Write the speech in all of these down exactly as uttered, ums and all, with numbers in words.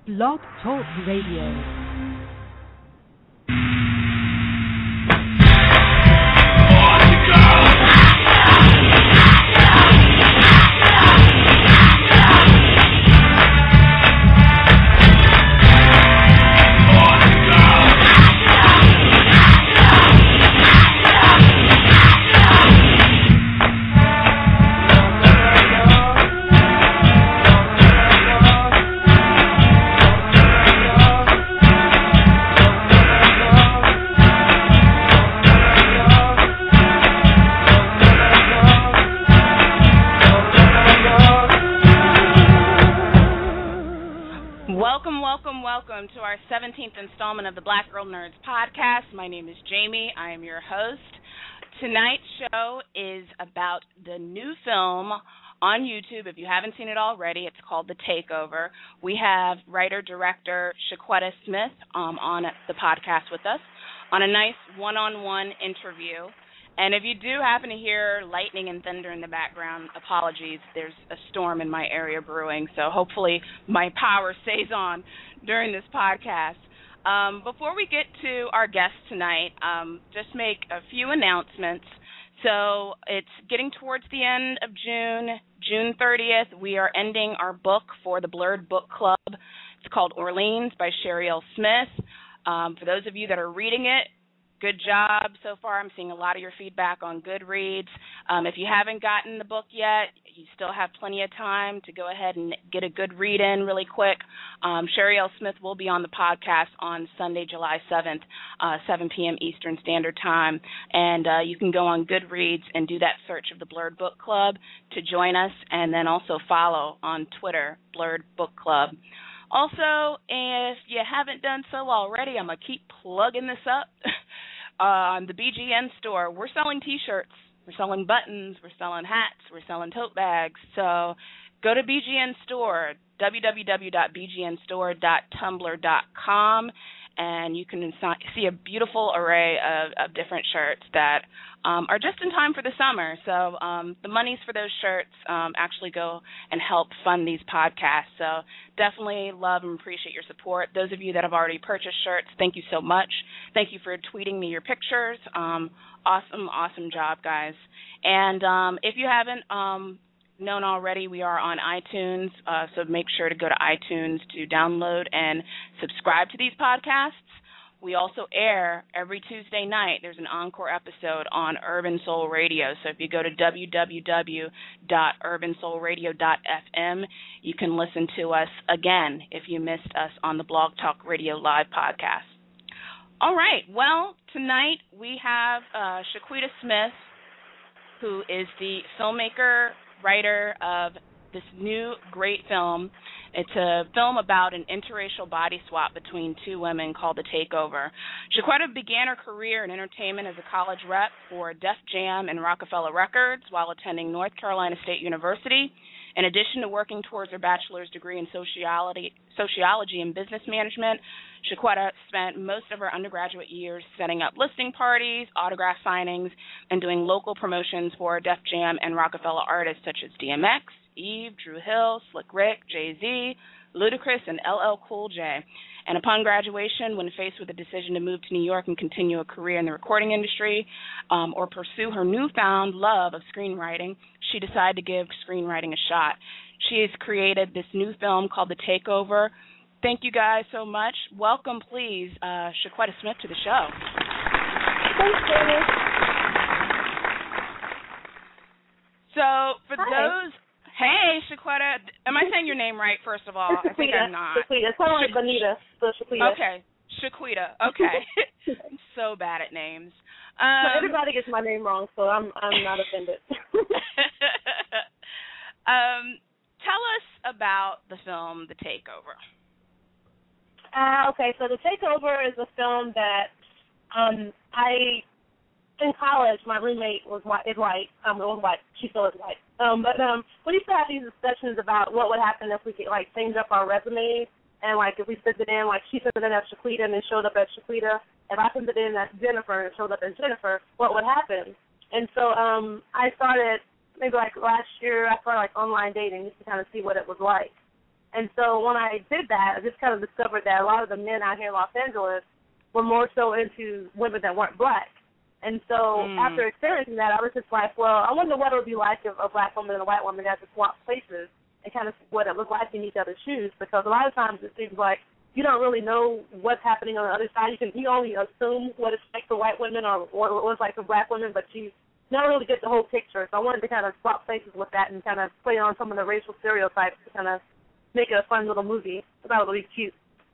Blog Talk Radio. To our seventeenth installment of the Black Girl Nerds podcast. My name is Jamie. I am your host. Tonight's show is about the new film on YouTube. If you haven't seen it already, it's called The Takeover. We have writer-director Shaquetta Smith um, on the podcast with us on a nice one-on-one interview. And if you do happen to hear lightning and thunder in the background, apologies. There's a storm in my area brewing, so hopefully my power stays on during this podcast. Um, before we get to our guest tonight, um, just make a few announcements. So it's getting towards the end of June, June thirtieth. We are ending our book for the Blurred Book Club. It's called Orleans by Sherry L. Smith. Um, for those of you that are reading it, good job so far. I'm seeing a lot of your feedback on Goodreads. Um, if you haven't gotten the book yet, you still have plenty of time to go ahead and get a good read in really quick. Um, Sherry L. Smith will be on the podcast on Sunday, July seventh, uh, seven p.m. Eastern Standard Time. And uh, you can go on Goodreads and do that search of the Blurred Book Club to join us, and then also follow on Twitter, Blurred Book Club. Also, if you haven't done so already, I'm going to keep plugging this up. On uh, the B G N store, we're selling T-shirts, we're selling buttons, we're selling hats, we're selling tote bags. So go to B G N store, w w w dot b g n store dot tumblr dot com, and you can see a beautiful array of, of different shirts that um, are just in time for the summer. So um, the monies for those shirts um, actually go and help fund these podcasts. So definitely love and appreciate your support. Those of you that have already purchased shirts, thank you so much. Thank you for tweeting me your pictures. Um, awesome, awesome job, guys. And um, if you haven't um, known already, we are on iTunes, uh, so make sure to go to iTunes to download and subscribe to these podcasts. We also air every Tuesday night. There's an encore episode on Urban Soul Radio. So if you go to w w w dot urban soul radio dot f m, you can listen to us again if you missed us on the Blog Talk Radio Live podcast. All right. Well, tonight we have uh, Shaquetta Smith, who is the filmmaker, writer of this new great film. It's a film about an interracial body swap between two women called The Takeover. Shaquetta began her career in entertainment as a college rep for Def Jam and Rockefeller Records while attending North Carolina State University. In addition to working towards her bachelor's degree in sociology, sociology and business management, Shaquetta spent most of her undergraduate years setting up listing parties, autograph signings, and doing local promotions for Def Jam and Rockefeller artists such as D M X, Eve, Drew Hill, Slick Rick, Jay-Z, Ludacris, and L L Cool J. And upon graduation, when faced with the decision to move to New York and continue a career in the recording industry um, or pursue her newfound love of screenwriting, she decided to give screenwriting a shot. She has created this new film called The Takeover. Thank you guys so much. Welcome, please, uh, Shaquetta Smith to the show. Thanks, Jamie. So, for Hi. those... Hey, Shaquetta. Am I saying your name right, first of all? I think I'm not. Shaquetta. It's kind of like Bonita, so Shaquetta. Okay. Shaquetta. Okay. I'm so bad at names. Um, so everybody gets my name wrong, so I'm I'm not offended. um, tell us about the film The Takeover. Uh, okay, so The Takeover is a film that um, I, in college, my roommate was white, is white. Um, it was white. She still is white. Um, but um, we used to have these discussions about what would happen if we could, like, change up our resumes. And, like, if we sent it in, like, she sent it in as Shaquetta and then showed up as Shaquetta. If I sent it in as Jennifer and showed up as Jennifer, what would happen? And so um, I started, maybe, like, last year, I started, like, online dating just to kind of see what it was like. And so when I did that, I just kind of discovered that a lot of the men out here in Los Angeles were more so into women that weren't black. And so mm. after experiencing that, I was just like, well, I wonder what it would be like if a black woman and a white woman got to swap places and kind of see what it looked like in each other's shoes, because a lot of times it seems like you don't really know what's happening on the other side. You can you only assume what it's like for white women or what it was like for black women, but you never really get the whole picture. So I wanted to kind of swap places with that and kind of play on some of the racial stereotypes to kind of make it a fun little movie. I thought it would be cute.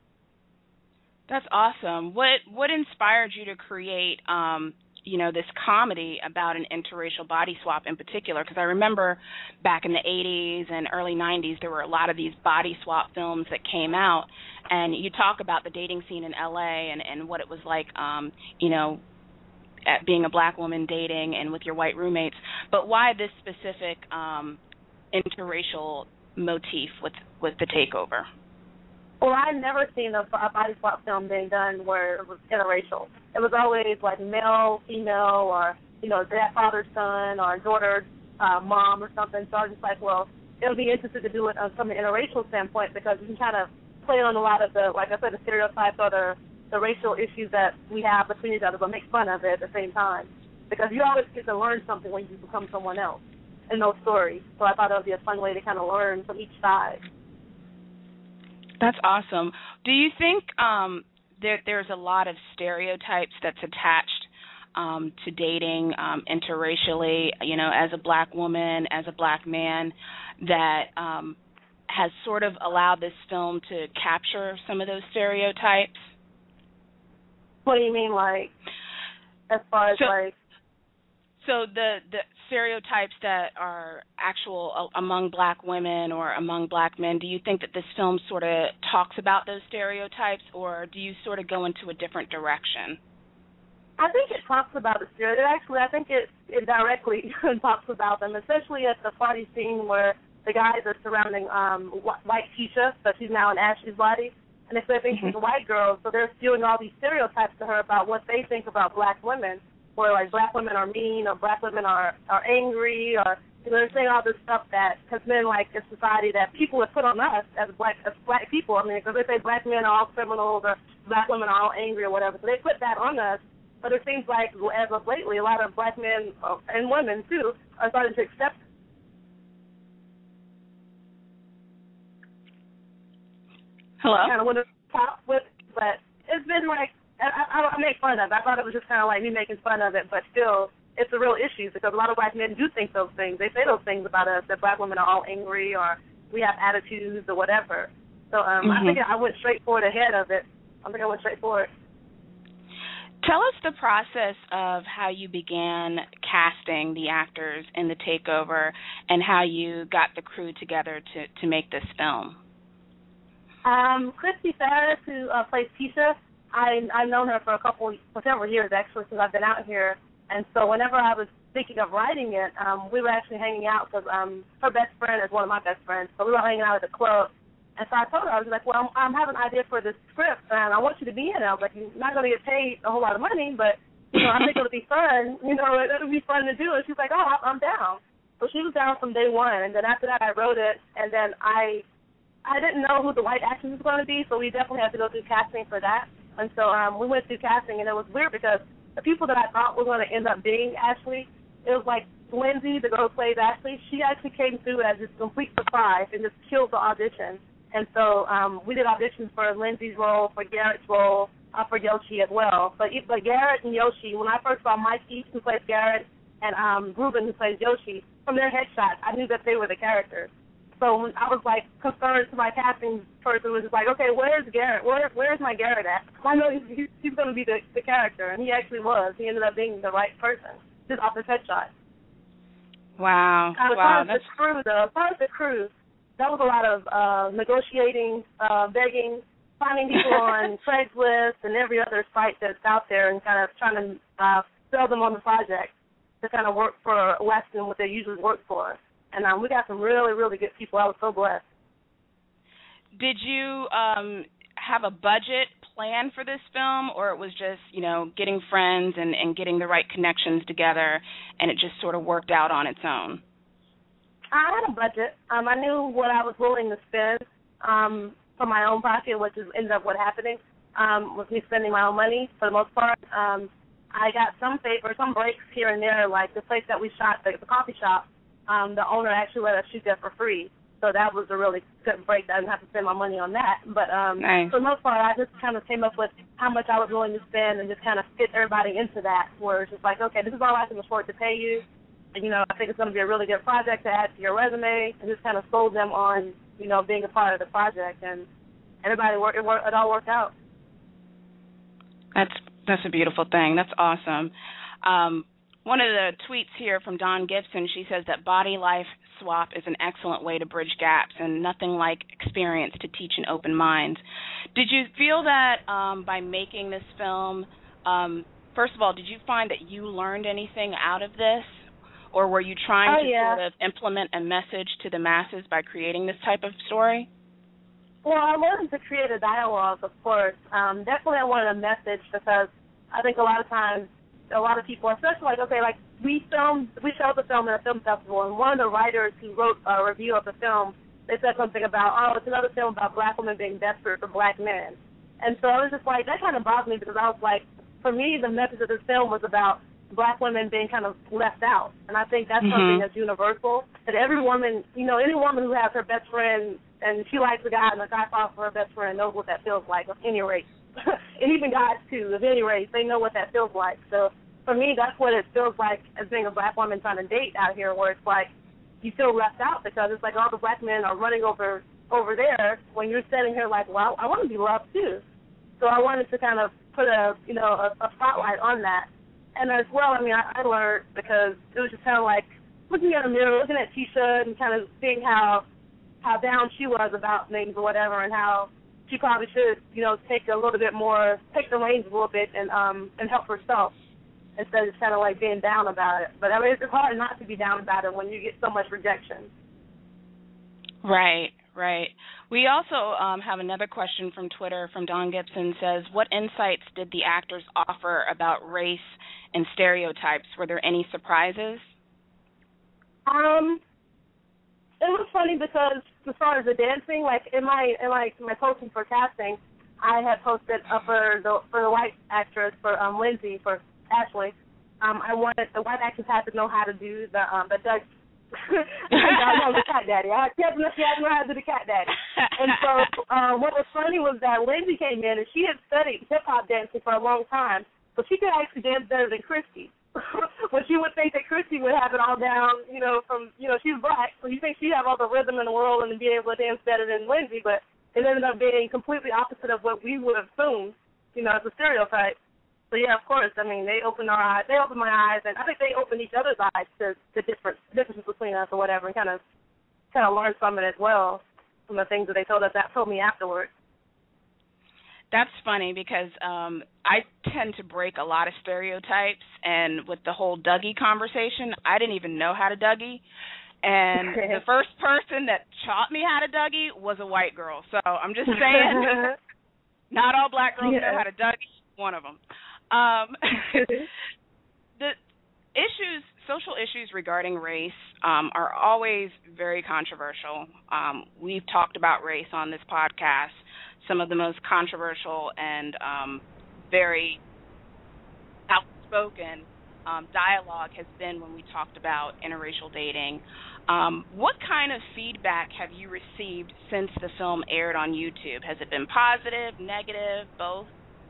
That's awesome. What what inspired you to create, um, you know, this comedy about an interracial body swap in particular? Because I remember back in the eighties and early nineties, there were a lot of these body swap films that came out, and you talk about the dating scene in L A and, and what it was like, um, you know, at being a black woman dating and with your white roommates. But why this specific um, interracial motif with, with The Takeover? Well, I had never seen a, a body swap film being done where it was interracial. It was always like male, female, or, you know, dad, father, son, or daughter, uh, mom, or something. So I was just like, well, it would be interesting to do it uh, from an interracial standpoint, because you can kind of play on a lot of the, like I said, the stereotypes or the, the racial issues that we have between each other, but make fun of it at the same time. Because you always get to learn something when you become someone else in those stories. So I thought it would be a fun way to kind of learn from each side. That's awesome. Do you think um, there, there's a lot of stereotypes that's attached um, to dating um, interracially, you know, as a black woman, as a black man, that um, has sort of allowed this film to capture some of those stereotypes? What do you mean, like, as far as, so, like... So the, the stereotypes that are actual among black women or among black men, do you think that this film sort of talks about those stereotypes, or do you sort of go into a different direction? I think it talks about the stereotypes. Actually, I think it, it directly talks about them, especially at the party scene where the guys are surrounding um, white Keisha, so she's now in Ashley's body, and they say mm-hmm. she's a white girl, so they're spewing all these stereotypes to her about what they think about black women. Where like black women are mean, or black women are, are angry, or you know, they're saying all this stuff that has been like in society that people have put on us as black as black people. I mean, because they say black men are all criminals or black women are all angry or whatever, so they put that on us. But it seems like as of lately, a lot of black men uh, and women too are starting to accept. Hello. Kind of want to talk with, but it's been like. I, I, I make fun of it. I thought it was just kind of like me making fun of it, but still, it's a real issue because a lot of black men do think those things. They say those things about us, that black women are all angry or we have attitudes or whatever. So um, mm-hmm. I think I went straight for it ahead of it. I think I went straight for it. Tell us the process of how you began casting the actors in The Takeover and how you got the crew together to, to make this film. Um, Christy Ferris, who uh, plays Keisha, I, I've known her for a couple, for several years actually, since I've been out here. And so whenever I was thinking of writing it, um, we were actually hanging out because um, her best friend is one of my best friends. So we were hanging out at the club. And so I told her, I was like, well, I'm, I'm having an idea for this script, and I want you to be in it. I was like, you're not going to get paid a whole lot of money, but, you know, I think it'll be fun. You know, it, it'll be fun to do. And she's like, oh, I'm down. So she was down from day one. And then after that, I wrote it, and then I I didn't know who the white actress was going to be, so we definitely had to go through casting for that. And so um, we went through casting, and it was weird because the people that I thought were going to end up being Ashley, it was like Lindsay, the girl who plays Ashley, she actually came through as this complete surprise and just killed the audition. And so um, we did auditions for Lindsay's role, for Garrett's role, uh, for Yoshi as well. But, but Garrett and Yoshi, when I first saw Mike East, who plays Garrett, and um, Ruben, who plays Yoshi, from their headshots, I knew that they were the characters. So I was, like, concerned to my casting person, was just like, okay, where's Garrett? Where, where's my Garrett at? I know he's, he's going to be the, the character, and he actually was. He ended up being the right person, just off his headshot. Wow. Uh, as wow. far as That's... the crew, though, as far as the crew, that was a lot of uh, negotiating, uh, begging, finding people on Craigslist and every other site that's out there and kind of trying to uh, sell them on the project to kind of work for less than what they usually work for. And um, we got some really, really good people. I was so blessed. Did you um, have a budget plan for this film, or it was just, you know, getting friends and, and getting the right connections together, and it just sort of worked out on its own? I had a budget. Um, I knew what I was willing to spend, um, from my own pocket, which is ended up what happening um, with me spending my own money for the most part. Um, I got some favors, some breaks here and there, like the place that we shot, the, the coffee shop. Um, the owner actually let us shoot there for free, so that was a really good break. I didn't have to spend my money on that. But um, nice. For the most part, I just kind of came up with how much I was willing to spend and just kind of fit everybody into that, where it's just like, okay, this is all I can afford to pay you. And, you know, I think it's going to be a really good project to add to your resume, and just kind of sold them on, you know, being a part of the project. And everybody, worked, it, worked, it all worked out. That's that's a beautiful thing. That's awesome. Um, one of the tweets here from Dawn Gibson, she says that body life swap is an excellent way to bridge gaps and nothing like experience to teach an open mind. Did you feel that um, by making this film, um, first of all, did you find that you learned anything out of this? Or were you trying oh, to yeah. sort of implement a message to the masses by creating this type of story? Well, I wanted to create a dialogue, of course. Um, definitely I wanted a message because I think a lot of times, a lot of people, especially like, okay, like we filmed, we showed the film at a film festival, and one of the writers who wrote a review of the film, they said something about, oh, it's another film about black women being desperate for black men. And so I was just like, that kind of bothered me because I was like, for me, the message of this film was about black women being kind of left out. And I think that's mm-hmm. something that's universal, that every woman, you know, any woman who has her best friend and she likes a guy and the guy falls for her best friend knows what that feels like at any rate. And even guys, too, at any rate, they know what that feels like. So for me, that's what it feels like as being a black woman trying to date out here, where it's like you feel left out because it's like all the black men are running over over there when you're sitting here like, well, I want to be loved, too. So I wanted to kind of put a, you know, a, a spotlight on that. And as well, I mean, I, I learned because it was just kind of like looking at a mirror, looking at Tisha and kind of seeing how how down she was about things or whatever, and how she probably should, you know, take a little bit more, take the reins a little bit and um and help herself instead of just kind of like being down about it. But I mean, it's hard not to be down about it when you get so much rejection. Right, right. We also um, have another question from Twitter from Dawn Gibson. Says, what insights did the actors offer about race and stereotypes? Were there any surprises? Um, it was funny because as far as the dancing, like in my in my my posting for casting, I had posted uh, for the for the white actress for um Lindsay for Ashley. Um, I wanted the white actress had to know how to do the um the Dutch. I know the cat daddy. I kept she had to know how to do the cat daddy. And so um, what was funny was that Lindsay came in and she had studied hip hop dancing for a long time, so she could actually dance better than Christy. When you would think that Christy would have it all down, you know, from, you know, she's black, so you think she'd have all the rhythm in the world and be able to dance better than Lindsay, but it ended up being completely opposite of what we would have assumed, you know, as a stereotype. So, yeah, of course, I mean, they opened our eyes, they opened my eyes, and I think they opened each other's eyes to the different differences between us or whatever, and kind of kind of learned from it as well, from the things that they told us, that told me afterwards. That's funny because um, I tend to break a lot of stereotypes, and with the whole Dougie conversation, I didn't even know how to Dougie, and the first person that taught me how to Dougie was a white girl. So I'm just saying, not all black girls yeah. know how to Dougie. One of them. Um, the issues, social issues regarding race um, are always very controversial. Um, we've talked about race on this podcast. Some of the most controversial and um, very outspoken um, dialogue has been when we talked about interracial dating. Um, what kind of feedback have you received since the film aired on YouTube? Has it been positive, negative, both?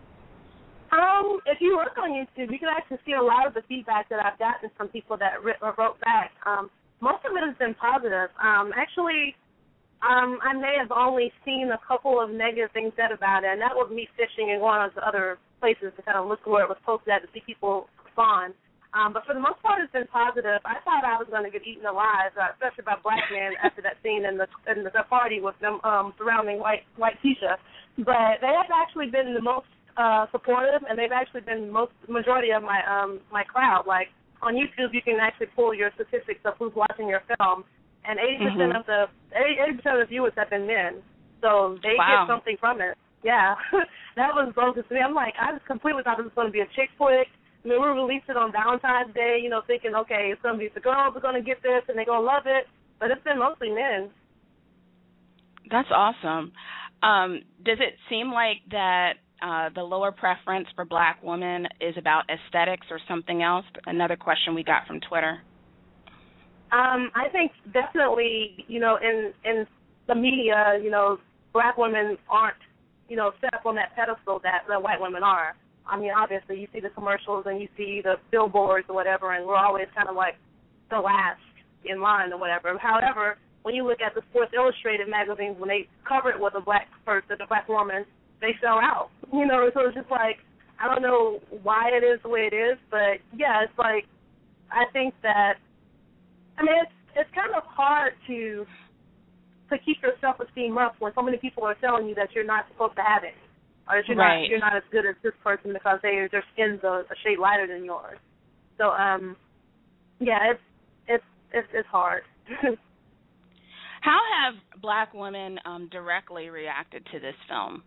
Um, if you look on YouTube, you can actually see a lot of the feedback that I've gotten from people that wrote back. Um, most of it has been positive. Um, actually, um, I may have only seen a couple of negative things said about it, and that was me fishing and going on to other places to kind of look where it was posted at to see people respond. Um, but for the most part, it's been positive. I thought I was going to get eaten alive, uh, especially by black men after that scene in the in the party with them um, surrounding white white Tisha. But they have actually been the most Uh, supportive, and they've actually been most majority of my um my crowd. Like on YouTube, you can actually pull your statistics of who's watching your film, and eighty percent mm-hmm. of the eighty percent of the viewers have been men, so they wow. get something from it. Yeah, that was bogus to me. I'm like, I just completely thought this was going to be a chick flick. I mean, we released it on Valentine's Day, you know, thinking, okay, it's going to be the girls are going to get this and they're going to love it, but it's been mostly men. That's awesome. Um, does it seem like that uh, the lower preference for black women is about aesthetics or something else? Another question we got from Twitter. Um, I think definitely, you know, in in the media, you know, black women aren't, you know, set up on that pedestal that the white women are. I mean, obviously, you see the commercials and you see the billboards or whatever, and we're always kind of like the last in line or whatever. However, when you look at the Sports Illustrated magazines, when they cover it with a black person, a black woman, they sell out. You know, so it's just like, I don't know why it is the way it is, but yeah, it's like, I think that, I mean, it's it's kind of hard to to keep your self-esteem up when so many people are telling you that you're not supposed to have it, or that you're right. not you're not as good as this person because they their skin's a, a shade lighter than yours. So, um, yeah, it's it's it's it's hard. How have black women um, directly reacted to this film?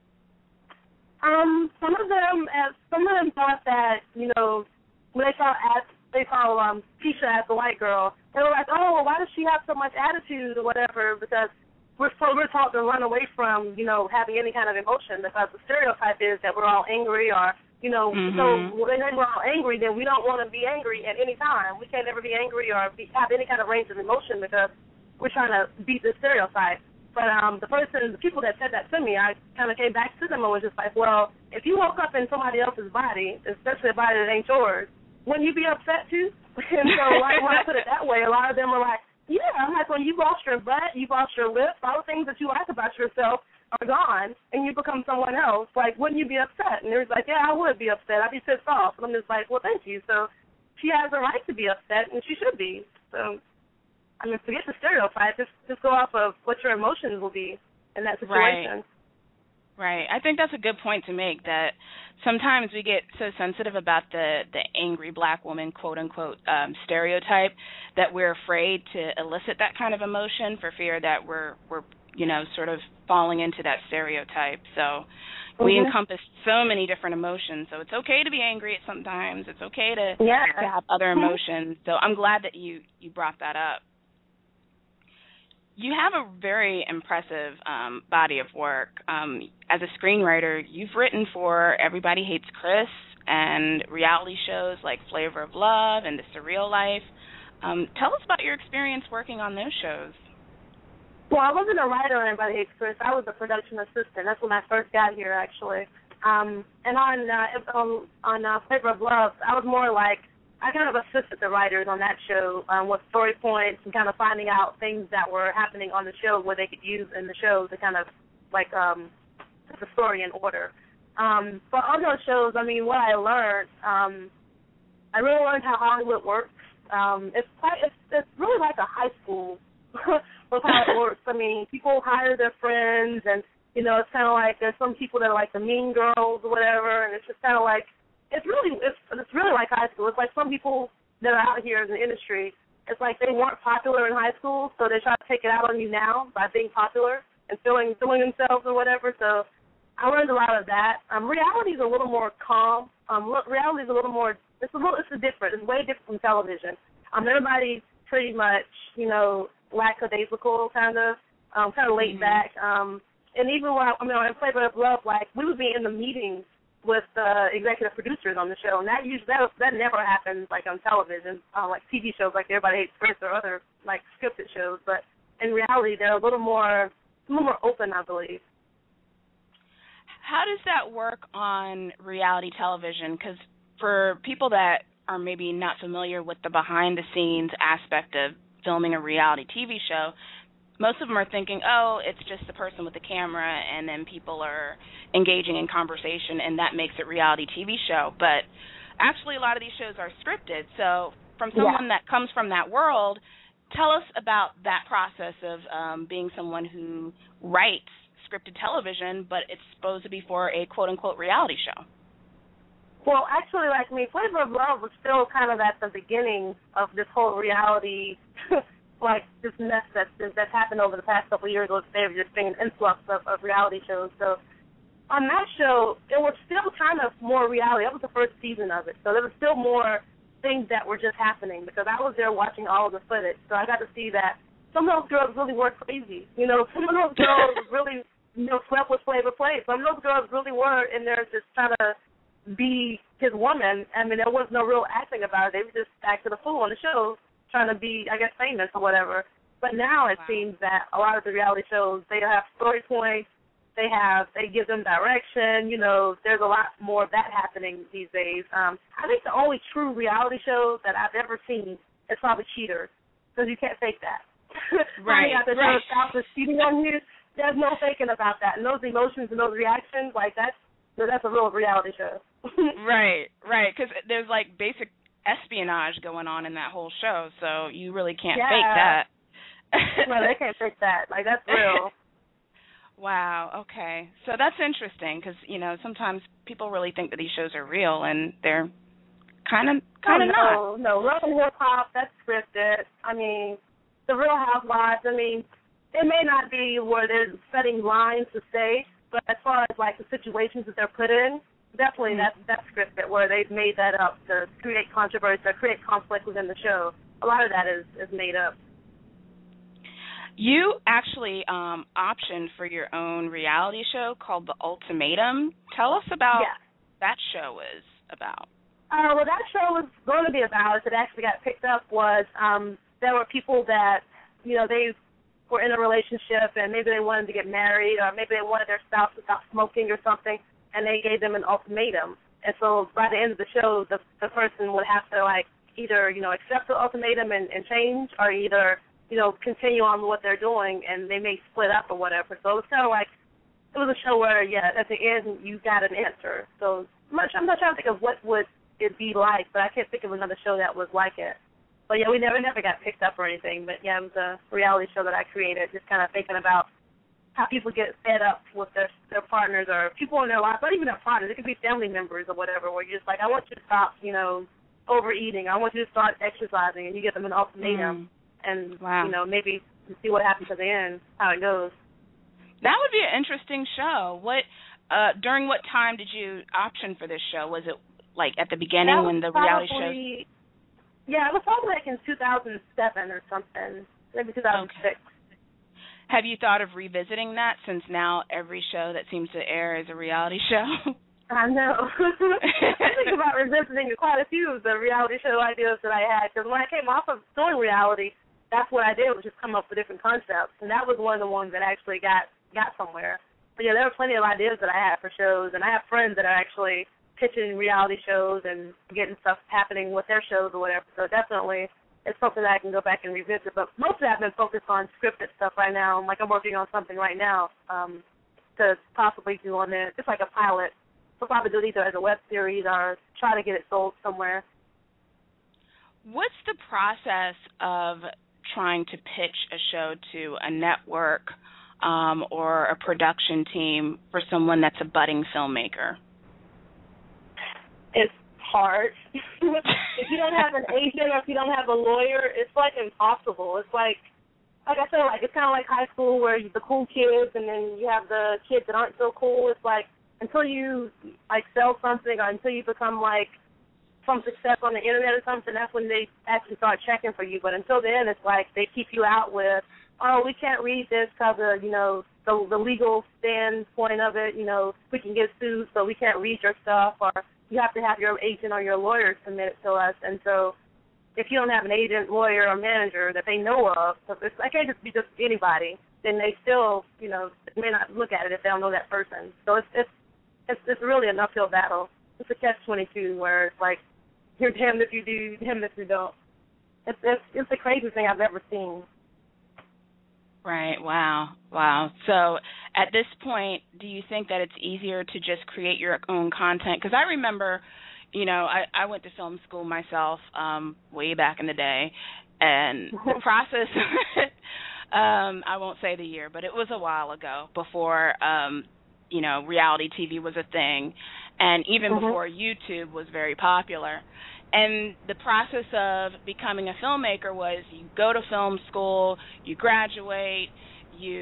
Um, some of them, uh, some of them thought that, you know, when they saw as they saw um, Keisha as the white girl, they were like, oh, well, why does she have so much attitude or whatever? Because we're so we're taught to run away from, you know, having any kind of emotion, because the stereotype is that we're all angry, or, you know, mm-hmm. so when we're all angry, then we don't want to be angry at any time. We can't ever be angry or be, have any kind of range of emotion because we're trying to beat the stereotype. But um, the person, the people that said that to me, I kind of came back to them and was just like, well, if you woke up in somebody else's body, especially a body that ain't yours, wouldn't you be upset too? And so like, when I put it that way, a lot of them were like, yeah, I'm like, when you lost your butt, you lost your lips, all the things that you like about yourself are gone, and you become someone else. Like, wouldn't you be upset? And they was like, yeah, I would be upset. I'd be pissed off. And I'm just like, well, thank you. So she has a right to be upset, and she should be. So, I mean, forget the stereotype. Just, just go off of what your emotions will be in that situation. Right. Right. I think that's a good point to make, that sometimes we get so sensitive about the, the angry black woman, quote-unquote, um, stereotype, that we're afraid to elicit that kind of emotion for fear that we're, we're you know, sort of falling into that stereotype. So mm-hmm. we encompass so many different emotions. So it's okay to be angry at sometimes. It's okay to, yeah. to have other emotions. So I'm glad that you, you brought that up. You have a very impressive um, body of work. Um, as a screenwriter, you've written for Everybody Hates Chris and reality shows like Flavor of Love and The Surreal Life. Um, tell us about your experience working on those shows. Well, I wasn't a writer on Everybody Hates Chris. I was a production assistant. That's when I first got here, actually. Um, and on uh, on, on uh, Flavor of Love, I was more like, I kind of assisted the writers on that show um, with story points and kind of finding out things that were happening on the show where they could use in the show to kind of like um, put the story in order. Um, but on those shows, I mean, what I learned, um, I really learned how Hollywood works. Um, it's quite, it's, it's really like a high school with how it works. I mean, people hire their friends, and you know, it's kind of like there's some people that are like the mean girls or whatever, and it's just kind of like. It's really it's, it's really like high school. It's like some people that are out here in the industry, it's like they weren't popular in high school, so they try to take it out on you now by being popular and feeling feeling themselves or whatever. So I learned a lot of that. Um, reality is a little more calm. Um, reality is a little more. It's a little. It's a different. It's way different from television. Um, everybody's pretty much you know lackadaisical kind of, um, kind of laid mm-hmm. back. Um, and even when I, I mean, in Flavor of Love, like we would be in the meetings with uh, executive producers on the show, and that usually that, that never happens like on television, uh, like T V shows like Everybody Hates Chris or other like scripted shows. But in reality, they're a little more, a little more open, I believe. How does that work on reality television? Because for people that are maybe not familiar with the behind-the-scenes aspect of filming a reality T V show, most of them are thinking, oh, it's just the person with the camera, and then people are engaging in conversation, and that makes it reality T V show. But actually, a lot of these shows are scripted. So from someone yeah. that comes from that world, tell us about that process of um, being someone who writes scripted television, but it's supposed to be for a quote-unquote reality show. Well, actually, like me, Flavor of Love was still kind of at the beginning of this whole reality like this mess that's that's happened over the past couple of years with they've just been an influx of, of reality shows. So on that show, it was still kind of more reality. That was the first season of it. So there was still more things that were just happening because I was there watching all of the footage. So I got to see that some of those girls really were crazy. You know, some of those girls really, you know, slept with Flavor Flav. Some of those girls really were in there just trying to be his woman. I mean, there was no real acting about it. They were just acting a fool on the show, trying to be, I guess, famous or whatever. But now it wow. seems that a lot of the reality shows, they have story points, they have, they give them direction. You know, there's a lot more of that happening these days. Um, I think the only true reality shows that I've ever seen is probably Cheaters, because you can't fake that. Right, got the right. Spouse is cheating on you. There's no faking about that. And those emotions and those reactions, like that's that's a real reality show. Right, right. Because there's like basic espionage going on in that whole show, so you really can't yeah. fake that. No, they can't fake that. Like that's real. Wow. Okay. So that's interesting because you know sometimes people really think that these shows are real and they're kind of kind of oh, not. No, no. Love and Hip Hop, that's scripted. I mean, the Real Housewives. I mean, it may not be where they're setting lines to say, but as far as like the situations that they're put in, definitely mm-hmm. that's that's scripted where they've made that up to create controversy or create conflict within the show. A lot of that is is made up. You actually um, optioned for your own reality show called The Ultimatum. Tell us about yeah. that show is about. Uh, well, that show was going to be about, as it actually got picked up, was um, there were people that, you know, they were in a relationship and maybe they wanted to get married or maybe they wanted their spouse to stop smoking or something, and they gave them an ultimatum. And so by the end of the show, the, the person would have to, like, either, you know, accept the ultimatum and, and change or either you know, continue on what they're doing, and they may split up or whatever. So it was kind of like, it was a show where, yeah, at the end you got an answer. So much, I'm not trying to think of what would it be like, but I can't think of another show that was like it. But, yeah, we never never got picked up or anything. But, yeah, it was a reality show that I created, just kind of thinking about how people get fed up with their their partners or people in their lives, not even their partners. It could be family members or whatever, where you're just like, I want you to stop, you know, overeating. I want you to start exercising, and you get them an ultimatum. Mm. And, wow. you know, maybe see what happens at the end, how it goes. That would be an interesting show. What uh, during what time did you option for this show? Was it, like, at the beginning when the probably, reality show? Yeah, it was probably, like, in two thousand seven or something, maybe two thousand six. Okay. Have you thought of revisiting that since now every show that seems to air is a reality show? I know. I think about revisiting quite a few of the reality show ideas that I had, because when I came off of doing reality, that's what I did, was just come up with different concepts. And that was one of the ones that actually got, got somewhere. But, yeah, there were plenty of ideas that I had for shows. And I have friends that are actually pitching reality shows and getting stuff happening with their shows or whatever. So definitely it's something that I can go back and revisit. But mostly I've been focused on scripted stuff right now. Like I'm working on something right now um, to possibly do on it. It's like a pilot. So probably do it either as a web series or try to get it sold somewhere. What's the process of trying to pitch a show to a network um, or a production team for someone that's a budding filmmaker? It's hard. If you don't have an agent or if you don't have a lawyer, it's like impossible. It's like, like I said, like it's kind of like high school where you, the cool kids and then you have the kids that aren't so cool. It's like until you like sell something or until you become like some success on the internet or something, that's when they actually start checking for you. But until then, it's like they keep you out with, oh, we can't read this because of, you know, the, the legal standpoint of it. You know, we can get sued, so we can't read your stuff. Or you have to have your agent or your lawyer submit it to us. And so if you don't have an agent, lawyer, or manager that they know of, so it's, I can't just be just anybody, then they still, you know, may not look at it if they don't know that person. So it's it's it's, it's really an uphill battle. It's a catch twenty-two where it's like, you're damned if you do, damned if you don't. It's, it's it's the craziest thing I've ever seen. Right. Wow. Wow. So at this point, do you think that it's easier to just create your own content? Because I remember, you know, I, I went to film school myself um, way back in the day, and the process, um, I won't say the year, but it was a while ago before, um, you know, reality T V was a thing, and even mm-hmm. before YouTube was very popular. And the process of becoming a filmmaker was you go to film school, you graduate, you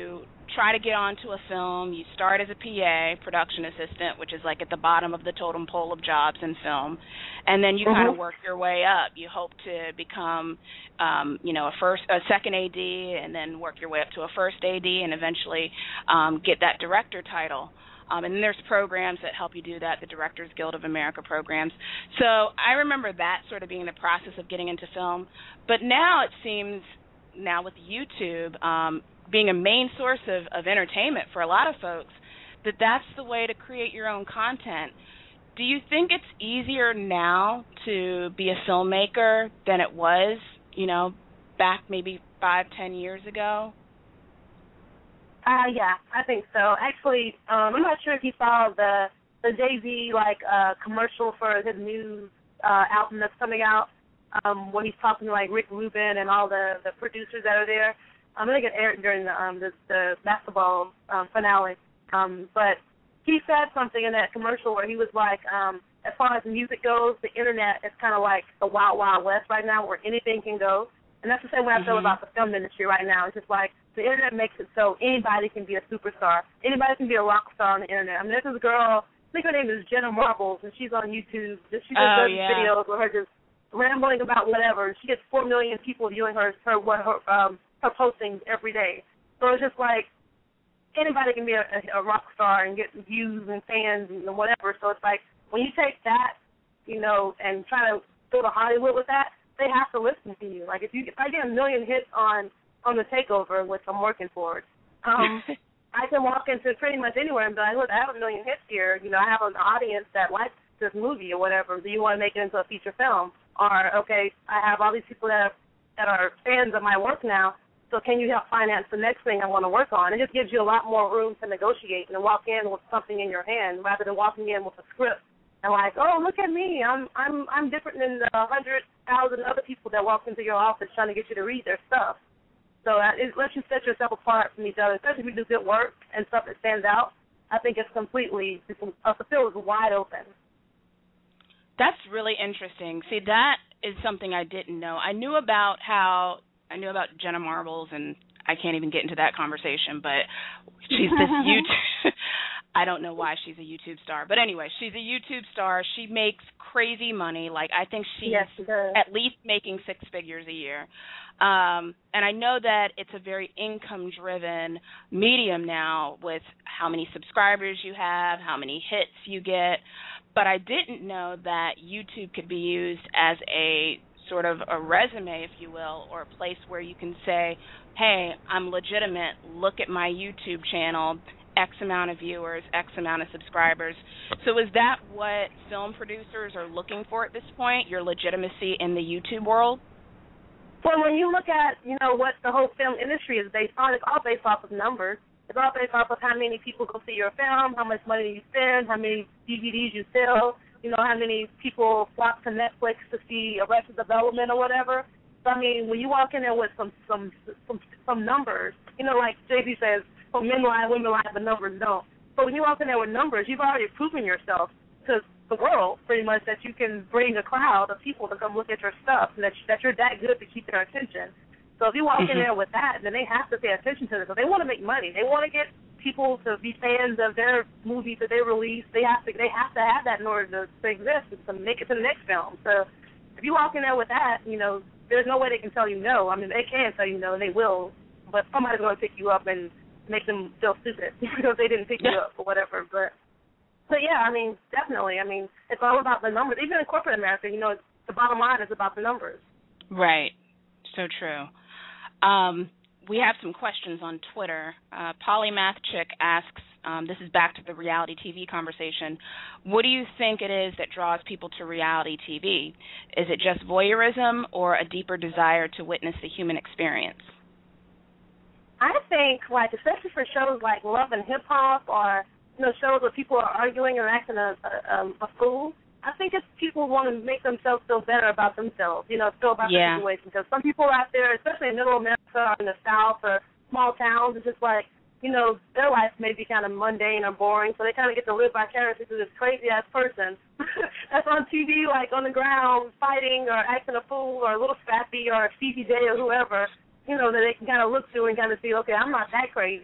try to get onto a film. You start as a P A, production assistant, which is like at the bottom of the totem pole of jobs in film, and then you mm-hmm. kind of work your way up. You hope to become, um, you know, a first, a second A D, and then work your way up to a first A D, and eventually um, get that director title. Um, and then there's programs that help you do that, the Directors Guild of America programs. So I remember that sort of being the process of getting into film. But now it seems, now with YouTube um, being a main source of, of entertainment for a lot of folks, that that's the way to create your own content. Do you think it's easier now to be a filmmaker than it was, you know, back maybe five, ten years ago? Uh, yeah, I think so. Actually, um, I'm not sure if you saw the the Jay-Z like uh, commercial for his new uh, album that's coming out, um, when he's talking to like Rick Rubin and all the, the producers that are there. I'm gonna get aired during the um the, the basketball um, finale. Um, but he said something in that commercial where he was like, um, as far as music goes, the internet is kind of like the wild, wild west right now, where anything can go. And that's the same way I feel mm-hmm. about the film industry right now. It's just like the internet makes it so anybody can be a superstar. Anybody can be a rock star on the internet. I mean, there's this girl, I think her name is Jenna Marbles, and she's on YouTube. She just oh, does yeah. videos with her just rambling about whatever. She gets four million people viewing her her what her um her postings every day. So it's just like anybody can be a, a rock star and get views and fans and whatever. So it's like when you take that, you know, and try to go to Hollywood with that, they have to listen to you. Like if you if I get a million hits on on the Takeover, which I'm working for, um, I can walk into pretty much anywhere and be like, look, I have a million hits here. You know, I have an audience that likes this movie or whatever. Do you want to make it into a feature film? Or okay, I have all these people that are, that are fans of my work now. So can you help finance the next thing I want to work on? It just gives you a lot more room to negotiate and walk in with something in your hand rather than walking in with a script and like, oh, look at me, I'm I'm I'm different than the hundred thousand other people that walk into your office trying to get you to read their stuff. So uh, it lets you set yourself apart from each other, especially if you do good work and stuff that stands out. I think it's completely, uh, the field is wide open. That's really interesting. See, that is something I didn't know. I knew about how, I knew about Jenna Marbles, and I can't even get into that conversation, but she's this YouTube, I don't know why she's a YouTube star. But anyway, she's a YouTube star. She makes crazy money. Like, I think she's yes, she does. At least making six figures a year. Um, and I know that it's a very income-driven medium now with how many subscribers you have, how many hits you get. But I didn't know that YouTube could be used as a sort of a resume, if you will, or a place where you can say, hey, I'm legitimate. Look at my YouTube channel, X amount of viewers, X amount of subscribers. So is that what film producers are looking for at this point, your legitimacy in the YouTube world? Well, when you look at, you know, what the whole film industry is based on, it's all based off of numbers. It's all based off of how many people go see your film, how much money you spend, how many D V Ds you sell, you know, how many people flock to Netflix to see Arrested Development or whatever. So, I mean, when you walk in there with some some some, some numbers, you know, like Jay-Z says, well, men lie, women lie, but numbers don't. So when you walk in there with numbers, you've already proven yourself to the world, pretty much, that you can bring a crowd of people to come look at your stuff, and that, that you're that good to keep their attention. So if you walk mm-hmm. in there with that, then they have to pay attention to it. So they want to make money. They want to get people to be fans of their movies that they release. They have to they have to have that in order to, to exist and to make it to the next film. So if you walk in there with that, you know, there's no way they can tell you no. I mean, they can tell you no, and they will, but somebody's going to pick you up and make them feel stupid because they didn't pick you up or whatever. But But, yeah, I mean, definitely. I mean, it's all about the numbers. Even in corporate America, you know, the bottom line is about the numbers. Right. So true. Um, we have some questions on Twitter. Uh, Polymath Chick asks, um, this is back to the reality T V conversation, what do you think it is that draws people to reality T V? Is it just voyeurism or a deeper desire to witness the human experience? I think, like, especially for shows like Love and Hip Hop or, you know, shows where people are arguing and acting a, a, a fool, I think it's people want to make themselves feel better about themselves, you know, feel about yeah. the situation. Because some people out there, especially in middle America or in the South or small towns, it's just like, you know, their life may be kind of mundane or boring, so they kind of get to live vicariously through this crazy-ass person that's on T V, like, on the ground, fighting or acting a fool or a little scrappy or a Stevie J or whoever, you know, that they can kind of look through and kind of see, okay, I'm not that crazy.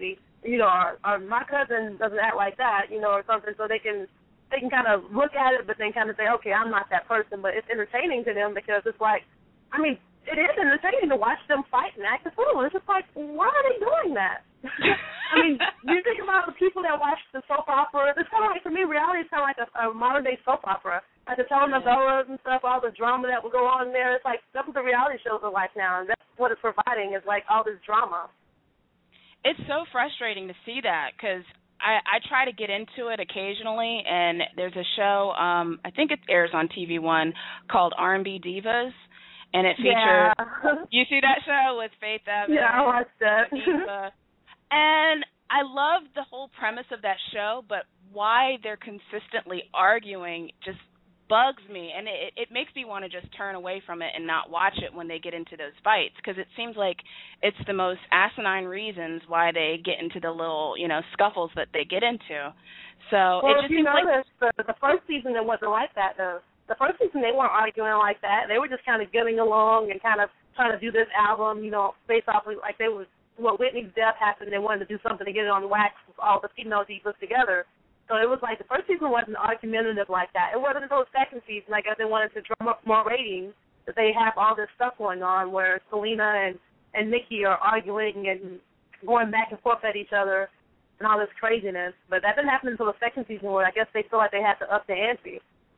you know, or, or my cousin doesn't act like that, you know, or something, so they can they can kind of look at it, but then kind of say, okay, I'm not that person. But it's entertaining to them because it's like, I mean, it is entertaining to watch them fight and act a fool. It's just like, why are they doing that? I mean, you think about the people that watch the soap opera. It's kind of like, for me, reality is kind of like a, a modern-day soap opera. Like the telenovelas and stuff, all the drama that will go on there. It's like, that's what the reality shows are like now, and that's what it's providing is, like, all this drama. It's so frustrating to see that because I, I try to get into it occasionally, and there's a show, um, I think it airs on T V One, called R and B Divas, and it features, yeah. you see that show with Faith Evans? Yeah, I watched that. Diva. And I love the whole premise of that show, but why they're consistently arguing just bugs me, and it, it makes me want to just turn away from it and not watch it when they get into those fights, because it seems like it's the most asinine reasons why they get into the little, you know, scuffles that they get into. So well, it just if you seems notice, like the, the first season it wasn't like that, though. The first season they weren't arguing like that. They were just kind of getting along and kind of trying to do this album, you know, based off of, like, they was, well, Whitney's death happened, they wanted to do something to get it on wax with all the female divas together. So it was like the first season wasn't argumentative like that. It wasn't until the second season, I guess they wanted to drum up more ratings, that they have all this stuff going on where Selena and, and Nikki are arguing and going back and forth at each other and all this craziness. But that didn't happen until the second season where I guess they feel like they had to up the ante.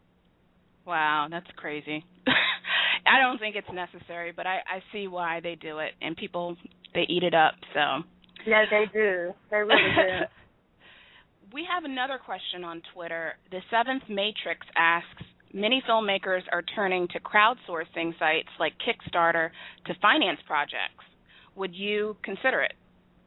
Wow, that's crazy. I don't think it's necessary, but I, I see why they do it, and people, they eat it up, so. Yeah, they do. They really do. We have another question on Twitter. The Seventh Matrix asks, many filmmakers are turning to crowdsourcing sites like Kickstarter to finance projects. Would you consider it?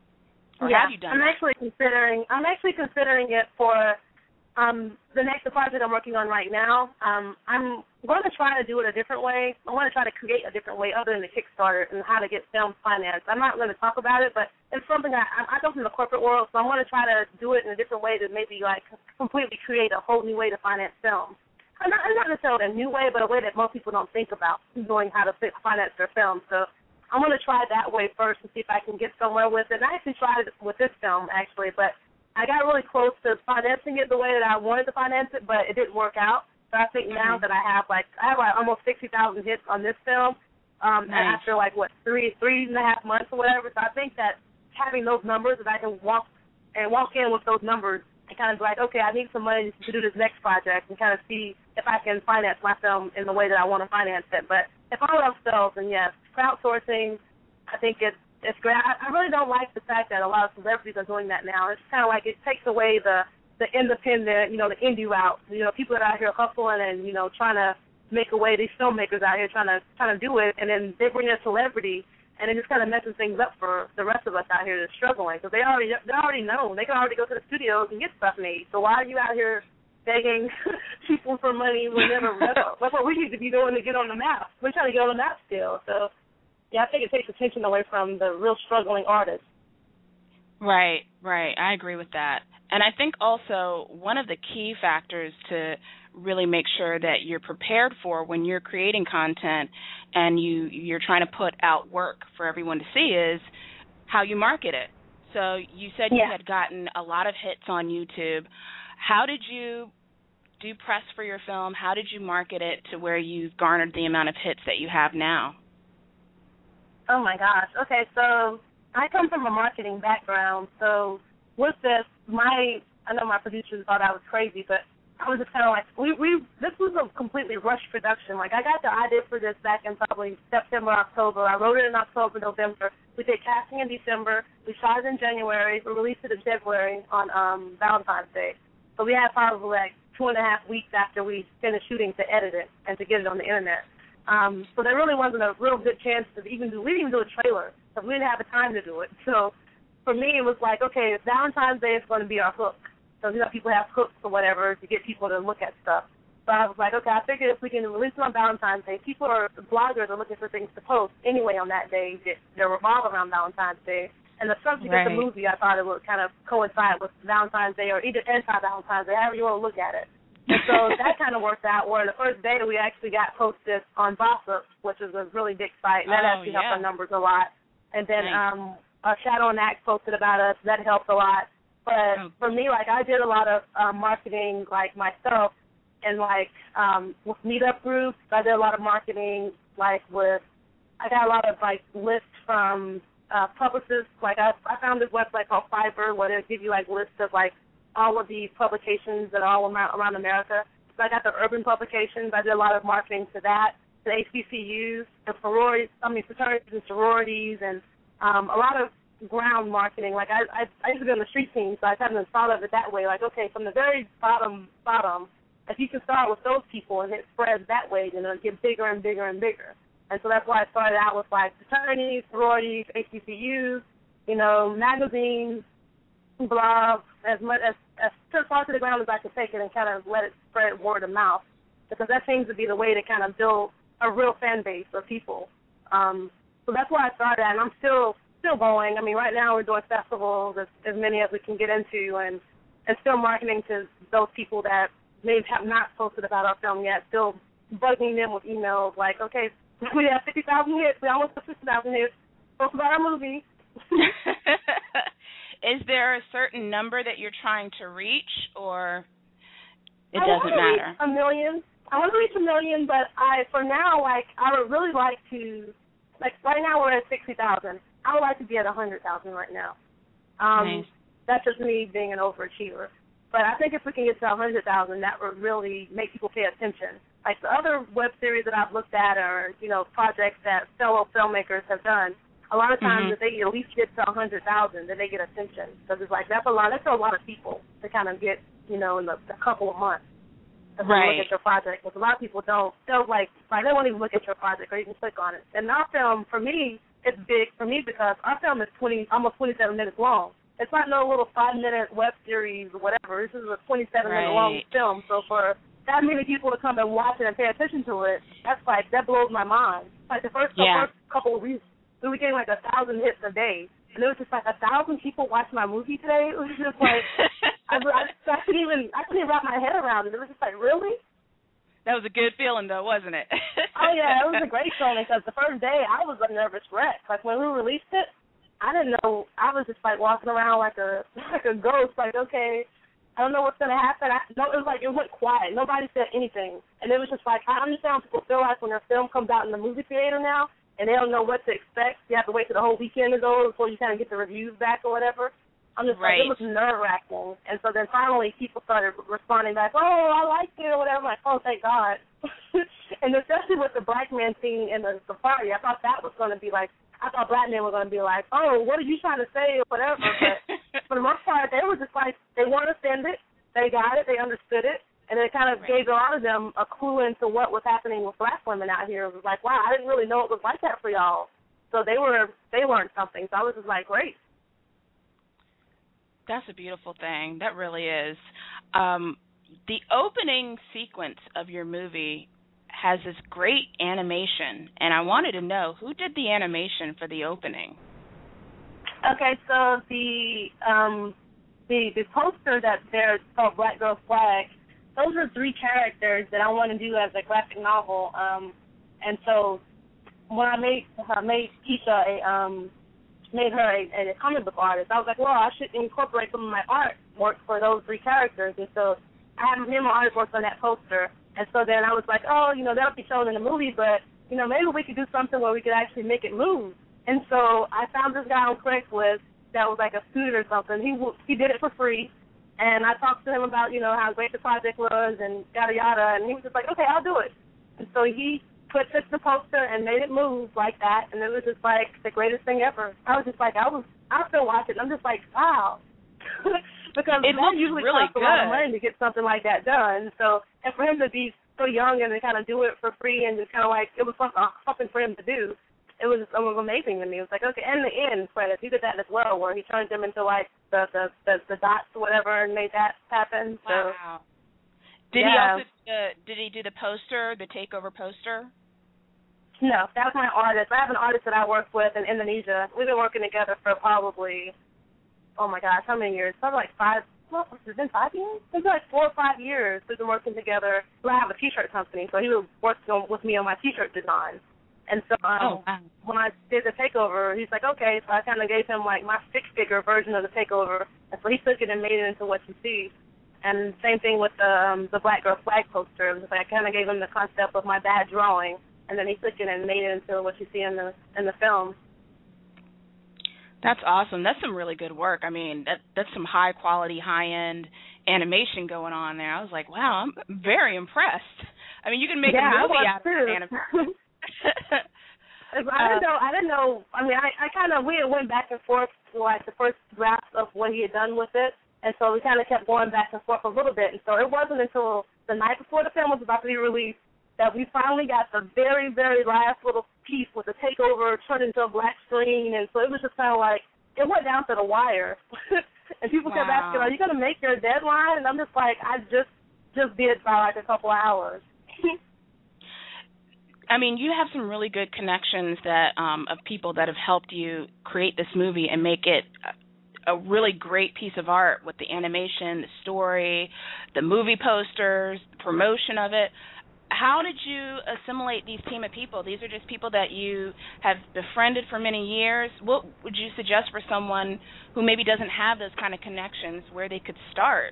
Or yeah, have you done I'm that? actually considering. I'm actually considering it for um, the next the project I'm working on right now. Um, I'm going to try to do it a different way. I want to try to create a different way other than the Kickstarter and how to get films financed. I'm not going to talk about it, but it's something I, I come from the corporate world, so I want to try to do it in a different way to maybe like completely create a whole new way to finance films. Not, not necessarily a new way, but a way that most people don't think about knowing how to finance their films. So I'm going to try that way first and see if I can get somewhere with it. And I actually tried it with this film, actually, but I got really close to financing it the way that I wanted to finance it, but it didn't work out. So I think now that I have like I have like almost sixty thousand hits on this film, um, nice. after like what three three and a half months or whatever. So I think that having those numbers, that I can walk and walk in with those numbers and kind of be like, okay, I need some money to do this next project and kind of see if I can finance my film in the way that I want to finance it. But if all else fails, then yes, crowdsourcing, I think it's it's great. I, I really don't like the fact that a lot of celebrities are doing that now. It's kind of like it takes away the the independent, you know, the indie route. You know, people that are out here hustling and, you know, trying to make a way, these filmmakers out here trying to trying to do it, and then they bring in a celebrity, and it just kind of messes things up for the rest of us out here that's struggling, because they already they already know. They can already go to the studios and get stuff made. So why are you out here begging people for money whenever? that's, that's what we need to be doing to get on the map. We're trying to get on the map still. So, yeah, I think it takes attention away from the real struggling artists. Right, right. I agree with that. And I think also one of the key factors to really make sure that you're prepared for when you're creating content and you, you're trying to put out work for everyone to see is how you market it. So you said yeah. you had gotten a lot of hits on YouTube. How did you do press for your film? How did you market it to where you've garnered the amount of hits that you have now? Oh, my gosh. Okay, so I come from a marketing background, so with this, my I know my producers thought I was crazy, but I was just kind of like, we we this was a completely rushed production. Like, I got the idea for this back in probably September, October. I wrote it in October, November. We did casting in December. We shot it in January. We released it in February on um, Valentine's Day. So we had probably like two and a half weeks after we finished shooting to edit it and to get it on the internet. Um, so there really wasn't a real good chance to even do. We didn't even do a trailer because we didn't have the time to do it. So for me, it was like, okay, Valentine's Day is going to be our hook. So, you know, people have hooks or whatever to get people to look at stuff. So I was like, okay, I figured if we can release it on Valentine's Day, people are, bloggers are looking for things to post anyway on that day that, that revolve around Valentine's Day. And the subject right. of the movie, I thought it would kind of coincide with Valentine's Day or either anti-Valentine's Day, however you want to look at it. And so that kind of worked out where the first day we actually got posted on Gossip, which is a really big site, and that oh, actually yeah. helped our numbers a lot. And then nice. um, uh, Shadow and Axe posted about us. That helped a lot. But oh. for me, like, I did a lot of uh, marketing, like, myself, and, like, um, with meetup groups. I did a lot of marketing, like, with, I got a lot of, like, lists from uh, publicists. Like, I, I found this website called Fiverr where they'll give you, like, lists of, like, all of the publications that are all around, around America. So I got the urban publications. I did a lot of marketing to that, the H B C Us, the sororities, I mean, fraternities and sororities, and um, a lot of ground marketing. Like, I, I I used to be on the street team, so I kind of thought of it that way. Like, okay, from the very bottom, bottom, if you can start with those people and it spreads that way, then it'll get bigger and bigger and bigger. And so that's why I started out with, like, fraternities, sororities, H B C Us, you know, magazines, blogs, as much as, as far to the ground as I could take it and kind of let it spread word of mouth, because that seems to be the way to kind of build a real fan base of people. Um, so that's why I started, and I'm still still going. I mean, right now we're doing festivals, as, as many as we can get into, and, and still marketing to those people that maybe have not posted about our film yet, still bugging them with emails like, okay, we have fifty thousand hits, we almost have fifty thousand hits, post about our movie. Is there a certain number that you're trying to reach, or it I doesn't matter? Reach a million. I want to reach a million, but I, for now, like, I would really like to, like, right now we're at sixty thousand. I would like to be at one hundred thousand right now. Um, nice. That's just me being an overachiever. But I think if we can get to one hundred thousand, that would really make people pay attention. Like, the other web series that I've looked at are, you know, projects that fellow filmmakers have done. A lot of times, mm-hmm. if they at least get to one hundred thousand, then they get attention. Because it's like, that's a lot, that's a lot of people to kind of get, you know, in the, a couple of months. Right. Look at your project, because a lot of people don't, they'll like, like, they won't even look at your project or even click on it. And our film, for me, it's big for me because our film is twenty, almost twenty-seven minutes long. It's not no little five-minute web series or whatever. This is a twenty-seven minute right. long film. So for that many people to come and watch it and pay attention to it, that's like, that blows my mind. Like, the first, yeah. the first couple of weeks, we were getting like a thousand hits a day. And it was just like a thousand people watched my movie today. It was just like, I, I, I couldn't even, I couldn't even wrap my head around it. It was just like, really? That was a good feeling, though, wasn't it? Oh, yeah, it was a great feeling because the first day I was a nervous wreck. Like, when we released it, I didn't know. I was just, like, walking around like a like a ghost, like, okay, I don't know what's going to happen. I, no, it was like, it went quiet. Nobody said anything. And it was just like, I understand people feel like when their film comes out in the movie theater now and they don't know what to expect, you have to wait till the whole weekend is over before you kind of get the reviews back or whatever. I'm just right. like, it was nerve-wracking. And so then finally people started responding back, oh, I liked it or whatever. I'm like, oh, thank God. And especially with the black man scene in the, the party, I thought that was going to be like, I thought black men were going to be like, oh, what are you trying to say or whatever. But for the most part, they were just like, they weren't offended. They got it. They understood it. And it kind of right. gave a lot of them a clue into what was happening with black women out here. It was like, wow, I didn't really know it was like that for y'all. So they were, they learned something. So I was just like, great. That's a beautiful thing. That really is. Um, the opening sequence of your movie has this great animation, and I wanted to know who did the animation for the opening. Okay, so the um, the the poster that's there is called Black Girl Flag. Those are three characters that I want to do as a graphic novel. Um, and so when I made I made Keisha a um. made her a, a comic book artist, I was like, well, I should incorporate some of my artwork for those three characters. And so I had him on artwork on that poster. And so then I was like, oh, you know, that'll be shown in the movie, but, you know, maybe we could do something where we could actually make it move. And so I found this guy on Craigslist that was like a student or something. He he did it for free. And I talked to him about, you know, how great the project was and yada, yada. And he was just like, okay, I'll do it. And so he put took the poster and made it move like that, and it was just like the greatest thing ever. I was just like, I was, I still watch it. I'm just like, wow, because it that usually really costs a lot of money to get something like that done. So, and for him to be so young and to kind of do it for free and just kind of like it was something, something for him to do, it was, it was amazing to me. It was like, okay, and the end credits, he did that as well, where he turned them into like the the the, the dots or whatever and made that happen. So, wow. Did yeah. he also uh, did he do the poster, the takeover poster? No, that was my artist. I have an artist that I work with in Indonesia. We've been working together for probably, oh my gosh, how many years? Probably like five, well, it's been five years? It's been like four or five years we've been working together. Well, I have a T-shirt company, so he was working with me on my T-shirt design. And so um, oh, wow. when I did the takeover, he's like, okay. So I kind of gave him like my stick-figure version of the takeover, and so he took it and made it into what you see. And same thing with the um, the Black Girl Flag poster. It was like I kind of gave him the concept of my bad drawing, and then he took it and made it into what you see in the in the film. That's awesome. That's some really good work. I mean, that that's some high quality, high end animation going on there. I was like, wow, I'm very impressed. I mean, you can make yeah, a movie I out of that animation. I didn't know. I didn't know. I mean, I, I kind of we went back and forth to like the first draft of what he had done with it, and so we kind of kept going back and forth a little bit. And so it wasn't until the night before the film was about to be released that we finally got the very, very last little piece with the takeover turned into a black screen. And so it was just kind of like, it went down to the wire. And people kept wow. asking, are you going to make your deadline? And I'm just like, I just just did by like a couple of hours. I mean, you have some really good connections that um, of people that have helped you create this movie and make it a, a really great piece of art with the animation, the story, the movie posters, the promotion of it. How did you assimilate these team of people? These are just people that you have befriended for many years. What would you suggest for someone who maybe doesn't have those kind of connections where they could start?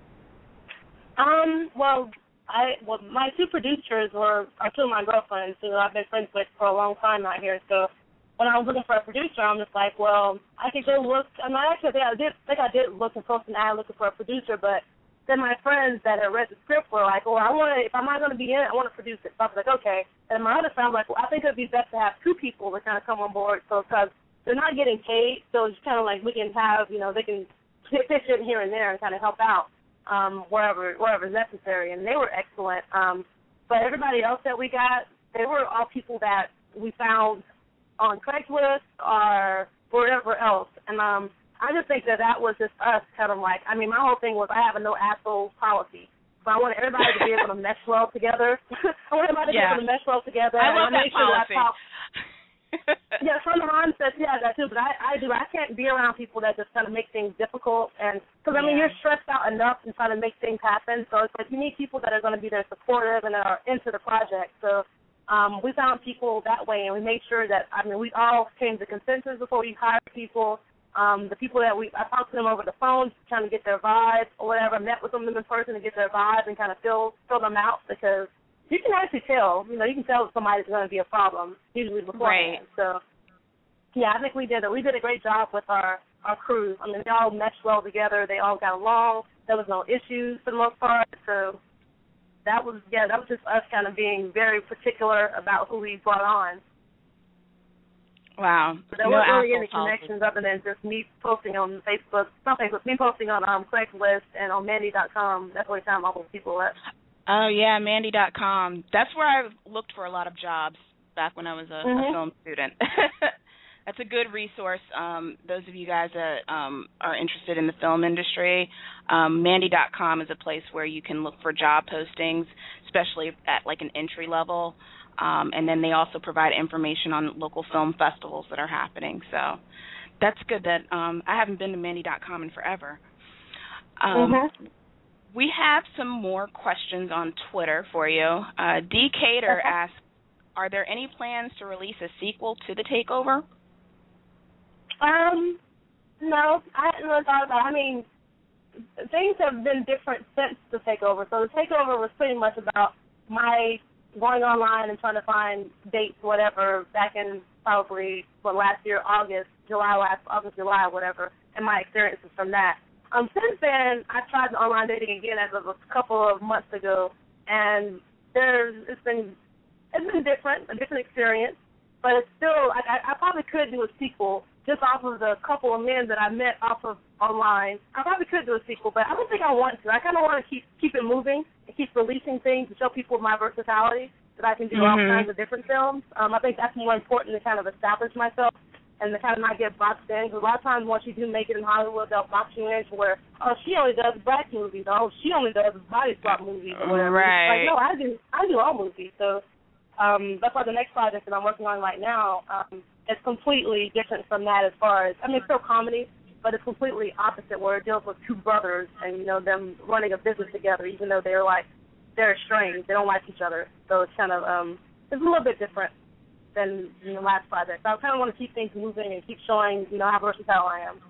Um, well, I well, my two producers were are two of my girlfriends who I've been friends with for a long time out here. So when I was looking for a producer, I'm just like, well, I could go look. I mean, actually, I did think I did look and post an ad looking for a producer, but then my friends that had read the script were like, well, I want to, if I'm not going to be in it, I want to produce it. So I was like, okay. And my other friend was like, well, I think it would be best to have two people to kind of come on board. So because they're not getting paid, so it's kind of like we can have, you know, they can pitch in here and there and kind of help out um, wherever wherever is necessary. And they were excellent. Um, but everybody else that we got, they were all people that we found on Craigslist or wherever else. And um, I just think that that was just us kind of like, I mean, my whole thing was I have a no asshole policy. So I want everybody to be able to mesh well together. I want everybody yeah. to be able to mesh well together. I love and I that sure policy. That yeah, some of mine says, yeah, that too, but I, I do. I can't be around people that just kind of make things difficult. And because, I mean, yeah. you're stressed out enough and trying to make things happen. So it's like you need people that are going to be there supportive and that are into the project. So um, we found people that way, and we made sure that, I mean, we all came to consensus before we hired people. Um, the people that we, I talked to them over the phone, trying to get their vibe or whatever, met with them in person to get their vibe and kind of fill fill them out because you can actually tell, you know, you can tell if somebody's going to be a problem usually beforehand. Right. So, yeah, I think we did it. We did a great job with our, our crew. I mean, they all meshed well together. They all got along. There was no issues for the most part. So that was, yeah, that was just us kind of being very particular about who we brought on. Wow. But there no wasn't really any policy. connections other than just me posting on Facebook, not Facebook, me posting on um, Craigslist and on Mandy dot com. That's where we found all those people at. Oh, yeah, Mandy dot com. That's where I looked for a lot of jobs back when I was a, mm-hmm. a film student. That's a good resource. Um, those of you guys that um, are interested in the film industry, um, Mandy dot com is a place where you can look for job postings, especially at like an entry level. Um, and then they also provide information on local film festivals that are happening. So that's good that um, I haven't been to Mandy dot com in forever. Um, mm-hmm. We have some more questions on Twitter for you. Uh, D. Cater okay. asks, are there any plans to release a sequel to The Takeover? Um, no, I hadn't really thought about it. I mean, things have been different since The Takeover. So The Takeover was pretty much about my going online and trying to find dates, whatever, back in probably, what, last year, August, July, last August, July, whatever, and my experiences from that. Um, since then, I tried online dating again as of a couple of months ago, and there's it's been it's been different, a different experience, but it's still, I, I probably could do a sequel just off of the couple of men that I met off of online. I probably could do a sequel, but I don't think I want to. I kind of want to keep keep it moving and keep releasing things to show people my versatility, that I can do mm-hmm. all kinds of different films. Um, I think that's more important to kind of establish myself and to kind of not get boxed in. Because a lot of times once you do make it in Hollywood, they'll box you in to where, oh, she only does black movies, or oh, she only does body swap movies, or whatever. Right. Like, no, I do, I do all movies. So um, that's why the next project that I'm working on right now um, is completely different from that as far as, I mean, it's still comedy, but it's completely opposite where it deals with two brothers and, you know, them running a business together, even though they're like, they're estranged. They don't like each other. So it's kind of, um, it's a little bit different. than in the last project. So I kind of want to keep things moving and keep showing, you know, how versatile I am.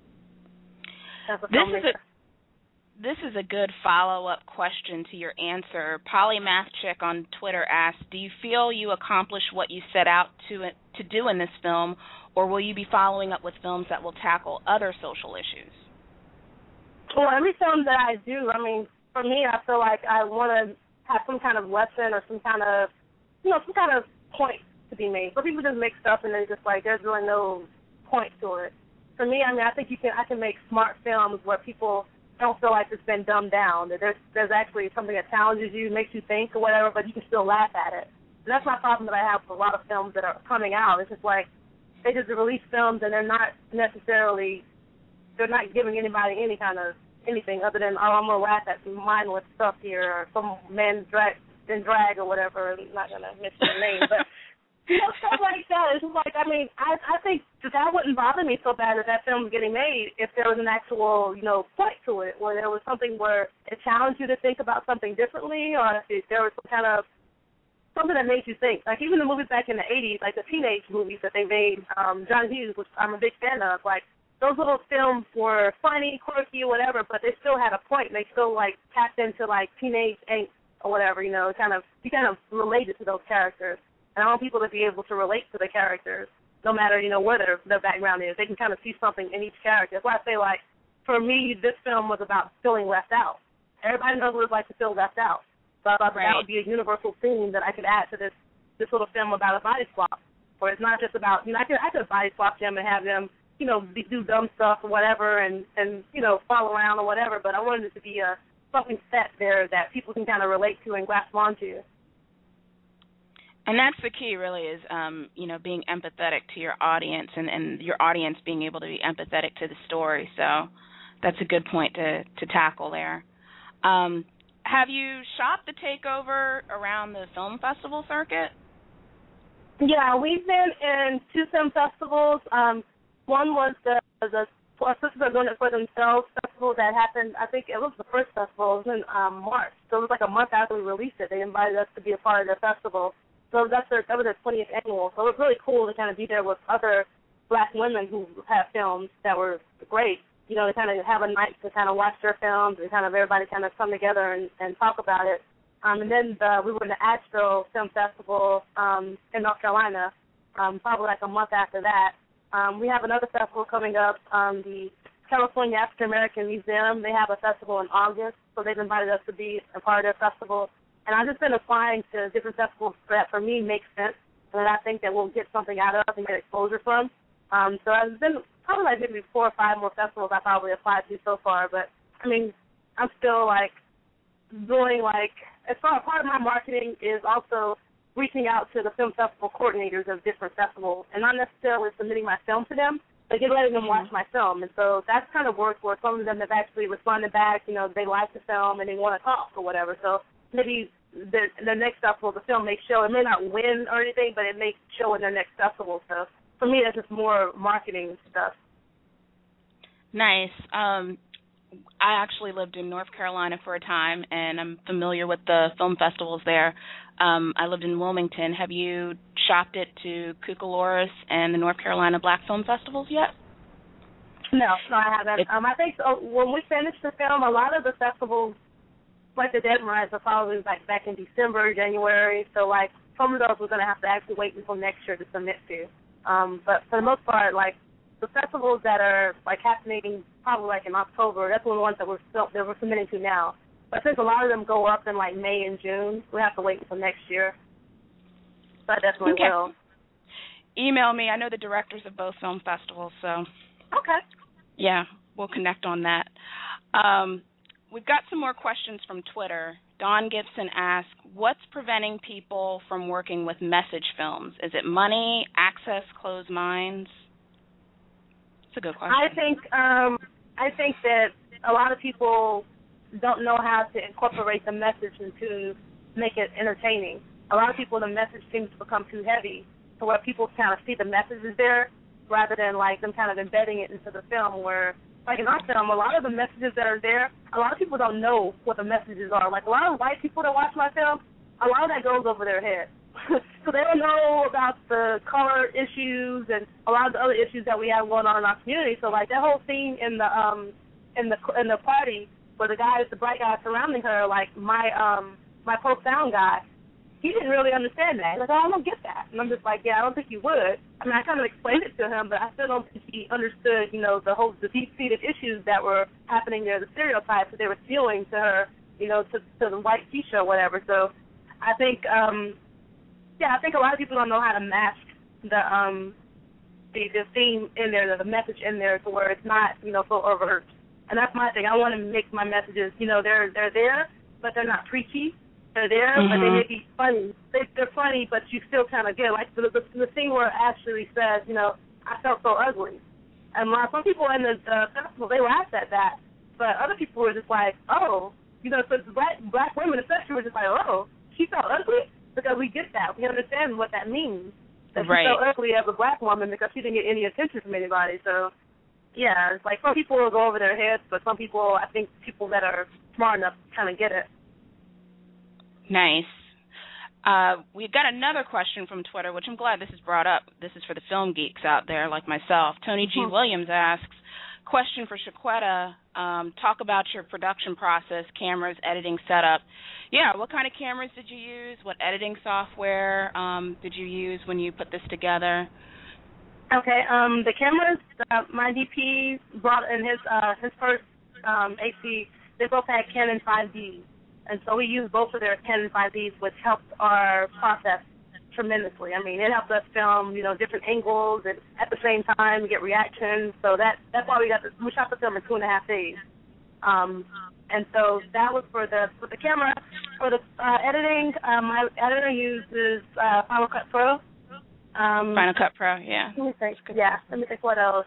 As a this is a this is a good follow-up question to your answer. Polymath Chick on Twitter asked, "Do you feel you accomplished what you set out to to do in this film, or will you be following up with films that will tackle other social issues?" Well, every film that I do, I mean, for me, I feel like I want to have some kind of lesson or some kind of, you know, some kind of point to be made. So people just make stuff and then just like there's really no point to it. For me, I mean, I think you can I can make smart films where people don't feel like it's been dumbed down. That there's there's actually something that challenges you, makes you think or whatever, but you can still laugh at it. And that's my problem that I have with a lot of films that are coming out. It's just like they just release films and they're not necessarily they're not giving anybody any kind of anything other than, oh, I'm gonna laugh at some mindless stuff here or some man drag in drag or whatever. I'm not gonna mention the name, but you know, stuff like that. It's just like, I mean, I I think that, that wouldn't bother me so bad if that film was getting made if there was an actual, you know, point to it, where there was something where it challenged you to think about something differently, or if there was some kind of something that made you think. Like even the movies back in the eighties, like the teenage movies that they made, um, John Hughes, which I'm a big fan of, like those little films were funny, quirky, or whatever, but they still had a point. And they still like tapped into like teenage angst or whatever, you know, kind of you kind of related to those characters. And I want people to be able to relate to the characters, no matter, you know, where their, their background is. They can kind of see something in each character. That's why I say, like, for me, this film was about feeling left out. Everybody knows what it's like to feel left out. So I thought right. that would be a universal theme that I could add to this this little film about a body swap, where it's not just about, you know, I could, I could body swap them and have them, you know, be, do dumb stuff or whatever and, and, you know, fall around or whatever, but I wanted it to be a something set there that people can kind of relate to and grasp onto. And that's the key, really, is, um, you know, being empathetic to your audience and, and your audience being able to be empathetic to the story. So that's a good point to, to tackle there. Um, have you shot The Takeover around the film festival circuit? Yeah, we've been in two film festivals. Um, one was the, the Our Sisters Are Doing It For Themselves festival that happened, I think it was the first festival. It was in um, March. So it was like a month after we released it. They invited us to be a part of their festival. So that's their, that was their twentieth annual. So it was really cool to kind of be there with other black women who have films that were great, you know, to kind of have a night to kind of watch their films and kind of everybody kind of come together and, and talk about it. Um, and then the, we were in the Asheville Film Festival um, in North Carolina, um, probably like a month after that. Um, we have another festival coming up, um, the California African American Museum. They have a festival in August, so they've invited us to be a part of their festival. And I've just been applying to different festivals that, for me, make sense and that I think that we'll get something out of and get exposure from. Um, so I've been probably like maybe four or five more festivals I probably applied to so far. But, I mean, I'm still, like, doing, like, as far as part of my marketing is also reaching out to the film festival coordinators of different festivals and not necessarily submitting my film to them, but get letting them watch my film. And so that's kind of worked where some of them have actually responded back, you know, they like the film and they want to talk or whatever. So maybe the the next festival, the film may show. It may not win or anything, but it may show in their next festival. So for me, that's just more marketing stuff. Nice. Um, I actually lived in North Carolina for a time, and I'm familiar with the film festivals there. Um, I lived in Wilmington. Have you shopped it to Cucaloris and the North Carolina Black Film Festivals yet? No, no, I haven't. Um, I think so, when we finish the film, a lot of the festivals, like the Dead Rise, are probably like back in December, January. So like some of those we're gonna have to actually wait until next year to submit to. Um, but for the most part, like the festivals that are like happening probably like in October, that's one of the ones that we're still, that we're submitting to now. But since a lot of them go up in like May and June, we have to wait until next year. So I definitely okay. will. Email me. I know the directors of both film festivals, so okay. Yeah, we'll connect on that. Um, We've got some more questions from Twitter. Don Gibson asked, what's preventing people from working with message films? Is it money, access, closed minds? It's a good question. I think um, I think that a lot of people don't know how to incorporate the message and to make it entertaining. A lot of people, the message seems to become too heavy to where people kind of see the messages there rather than like them kind of embedding it into the film where, like in our film, a lot of the messages that are there, a lot of people don't know what the messages are. Like a lot of white people that watch my film, a lot of that goes over their head. so they don't know about the color issues and a lot of the other issues that we have going on in our community. So like that whole scene in the um in the in the party where the guys, the bright guys surrounding her, like my um my profound guy, he didn't really understand that. He's like, oh, I don't get that. And I'm just like, yeah, I don't think you would. I mean, I kind of explained it to him, but I still don't think he understood, you know, the whole the deep-seated issues that were happening there, the stereotypes that they were spewing to her, you know, to to the white Keisha or whatever. So I think, um, yeah, I think a lot of people don't know how to mask the um the the theme in there, the, the message in there, to where it's not, you know, so overt. And that's my thing. I want to make my messages, you know, they're they're there, but they're not preachy. They're there, mm-hmm. but they may be funny. They, they're funny, but you still kind of get, like, the, the, the thing where Ashley says, you know, I felt so ugly. And uh, some people in the uh, festival, they laughed at that, but other people were just like, oh, you know, so black, black women especially were just like, oh, she felt ugly, because we get that. We understand what that means, that right. she felt ugly as a black woman because she didn't get any attention from anybody. So, yeah, it's like some people will go over their heads, but some people, I think people that are smart enough kind of get it. Nice. Uh, we've got another question from Twitter, which I'm glad this is brought up. This is for the film geeks out there like myself. Tony G. Mm-hmm. Williams asks, question for Shaquetta, um, talk about your production process, cameras, editing setup. Yeah, what kind of cameras did you use? What editing software um, did you use when you put this together? Okay, um, the cameras, uh, my D P brought in his uh, his first um, H D, they both had Canon five D. And so we used both of their Canon five Ds, which helped our process tremendously. I mean, it helped us film, you know, different angles and at the same time get reactions. So that that's why we got the, we shot the film in two and a half days. Um, and so that was for the for the camera. For the uh, editing, um, my editor uses uh, Final Cut Pro. Um, Final Cut Pro, yeah. Let me think. Yeah, let me think what else.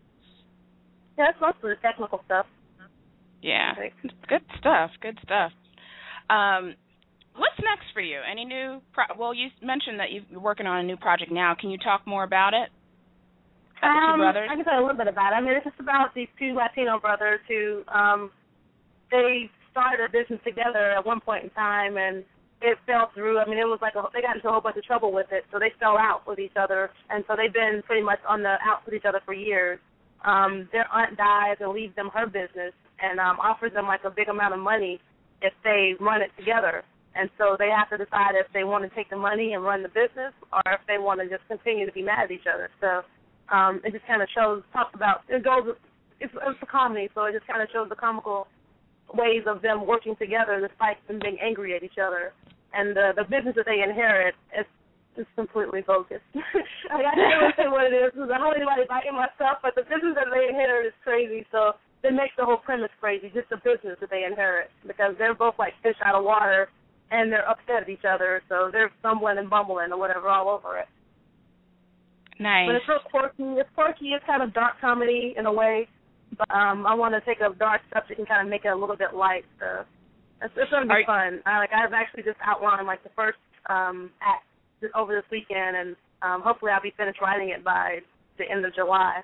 Yeah, that's mostly the technical stuff. Yeah, good stuff, good stuff. Um, what's next for you? Any new? Pro- well, you mentioned that you're working on a new project now. Can you talk more about it? About the two um, brothers? I can tell you a little bit about it. I mean, it's just about these two Latino brothers who um, they started a business together at one point in time, and it fell through. I mean, it was like a, they got into a whole bunch of trouble with it, so they fell out with each other, and so they've been pretty much on the out with each other for years. Um, their aunt dies and leaves them her business, and um, offers them like a big amount of money if they run it together. And so they have to decide if they want to take the money and run the business or if they want to just continue to be mad at each other. So um, it just kind of shows, talks about, it goes, it's, it's a comedy, so it just kind of shows the comical ways of them working together despite them being angry at each other. And the, the business that they inherit is just completely bogus. I can't really say what it is because I don't want anybody biting my stuff, but the business that they inherit is crazy, so it makes the whole premise crazy, just the business that they inherit, because they're both like fish out of water, and they're upset at each other, so they're stumbling and bumbling or whatever all over it. Nice. But it's real quirky. It's quirky. It's kind of dark comedy in a way, but um, I want to take a dark subject and kind of make it a little bit light. So it's, it's going to be Are fun. I, like I've actually just outlined like the first um, act over this weekend, and um, hopefully I'll be finished writing it by the end of July.